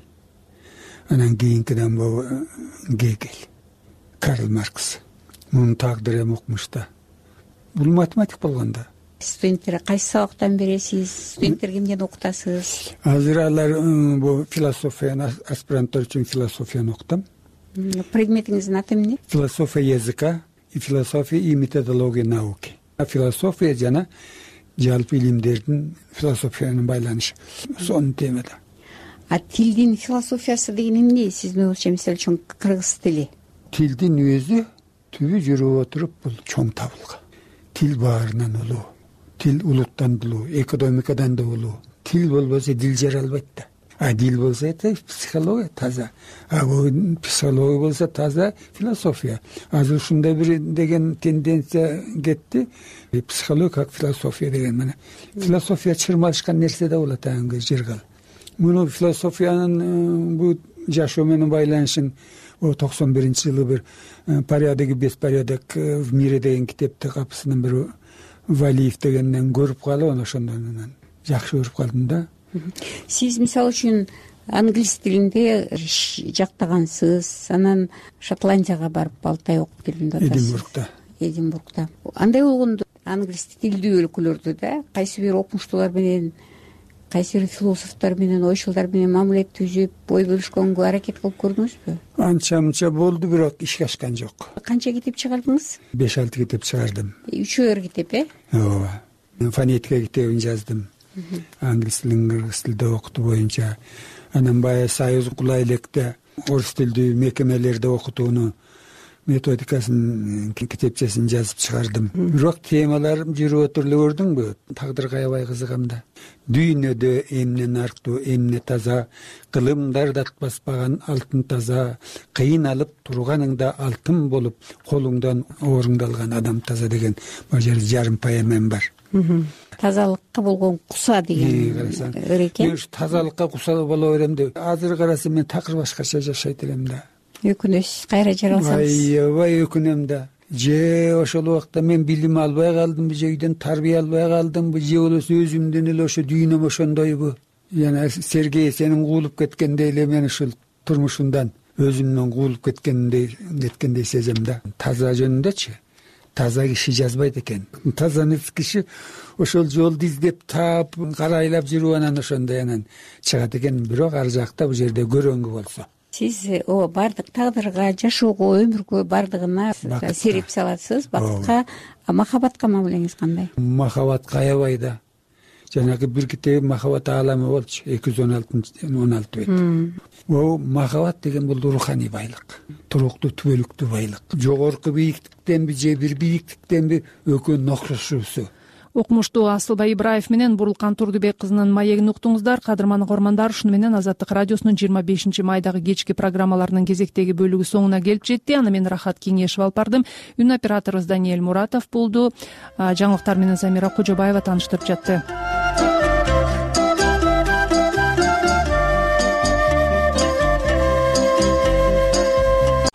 S24: Анан кийинкиден Гегель, Карл Маркс. Мунун тагдыры эми окумушта. Бул математик болгондо.
S17: Студенттерге кайсы сабактан бересиз? Студенттер кимден окутасыз?
S24: Азыр алар бул философияны, аспиранттар үчүн философияны окутам.
S17: Предметиңиздин аты эмне?
S24: Философия языка и философия и методология науки. Философия жана жалпы илимдердин философиянын байланышы. Сонун темада.
S17: А тилдин философиясы деген эмне? Сиздин оюңузча, мисалы үчүн кыргыз тили.
S24: Тилдин өзү түбү жүрүп отуруп бул чоң табылга. Тил баарынан улуу. Тил улуттан улуу, экономикадан да улуу. Тил болбосо дил жаралбайт да. А дил болсо психология таза. А бул психология болсо таза философия. Азыр ушундай бир деген тенденция кетти. Психология как философия деген мына. Философия чырмалышкан нерсе да болот аңгы жыргал. Муну философиянын бул жашоо менен байланышын 91-жылы бир порядоги без порядок в мире деген китепти капысынан бир Валиев дегенден көрүп калып, ошондон жакшы көрүп калдым да.
S17: Сиз мисалы үчүн англис тилинде жактагансыз, анан Шотландияга барып 6 ай окуп келдим деп атасыз. Эдинбургда. Андай болгондо англис тилдүү өлкөлөрдө да кайсы бир окумуштуулар менен, кайсы бир философтор менен, ойчулдар менен мамиле түзүп, ой бөлүшкөнгө аракет кылып көрдүңүзбү?
S24: Анча-мынча болду, бирок ишке ашкан жок.
S17: Канча китеп чыгардыңыз?
S24: 5-6 китеп чыгардым.
S17: 3 китеп,
S24: Ооба. Фонетика китебин жаздым. Англис тилин кыргыз тилде окутуу боюнча. Анан баягы Союз кулай электе орус тилдүү мекемелерде окутууну методикасын, китепчесин жазып чыгардым. Бирок темаларым жүрүп отурлу, көрдүңбү? Тагдырга аябай кызыгам да. Дүйнөдө эмне нарктуу, эмне таза, кылымдар датпаспаган алтын таза, кыйналып турганыңда алтын болуп, колуңдан орунду алган адам таза деген бул жерде жарым поэмам бар.
S17: тазалыкка болгон куса деген ыреке.
S24: мен ушу тазалыкка куса боло берем деп азыр карасам мен такыр башкача жашайт элем да.
S17: Өкүнөсүз кайра жаралсаңыз.
S24: Аябай өкүнөм да. Же ошол убакта мен билим албай калдымбы, же үйдөн тарбия албай калдымбы, же болбосо өзүмдөн эле ошо дүйнөм ошондойбу. Жана Сергей сенин куулуп кеткендей эле мен ушул турмушумдан өзүмдөн куулуп кеткендей сезем да. Таза жөнүндөчү. Таза киши жазбайт экен. Таза киши ошол жолду издеп таап, карайлап жүрүп анан ошондой анан чыгат экен. Бирок ар жакта бул жерде көрөңгү болсо.
S17: Сиз баардык тагдырга, жашоого, өмүргө баардыгына серип саласыз. Бакытка, махабатка мамилеңиз кандай?
S24: Махабатка аябай да. Жанагы бир китеби махабат аламы болчу. 216 бет. Махабат деген бул руханий байлык, туруктуу түбөлүктүү байлык. Жогорку бийиктиктенби же бир бийиктиктенби экөөнүн окшошуусу.
S2: Окумуштуу Асылбай Ибраев менен Бурулкан Турдубек кызынын маегин уктуңуздар. Кадырман угармандар, ушуну менен Азаттык радиосунун 25-майдагы кечки программаларынын кезектеги бөлүгү соңуна келип жетти. Аны мен Рахат Кеңешев алып бардым. Үн операторубуз Даниэль Муратов болду. Жаңылыктар менен Замира Кожобаева тааныштырып жатты.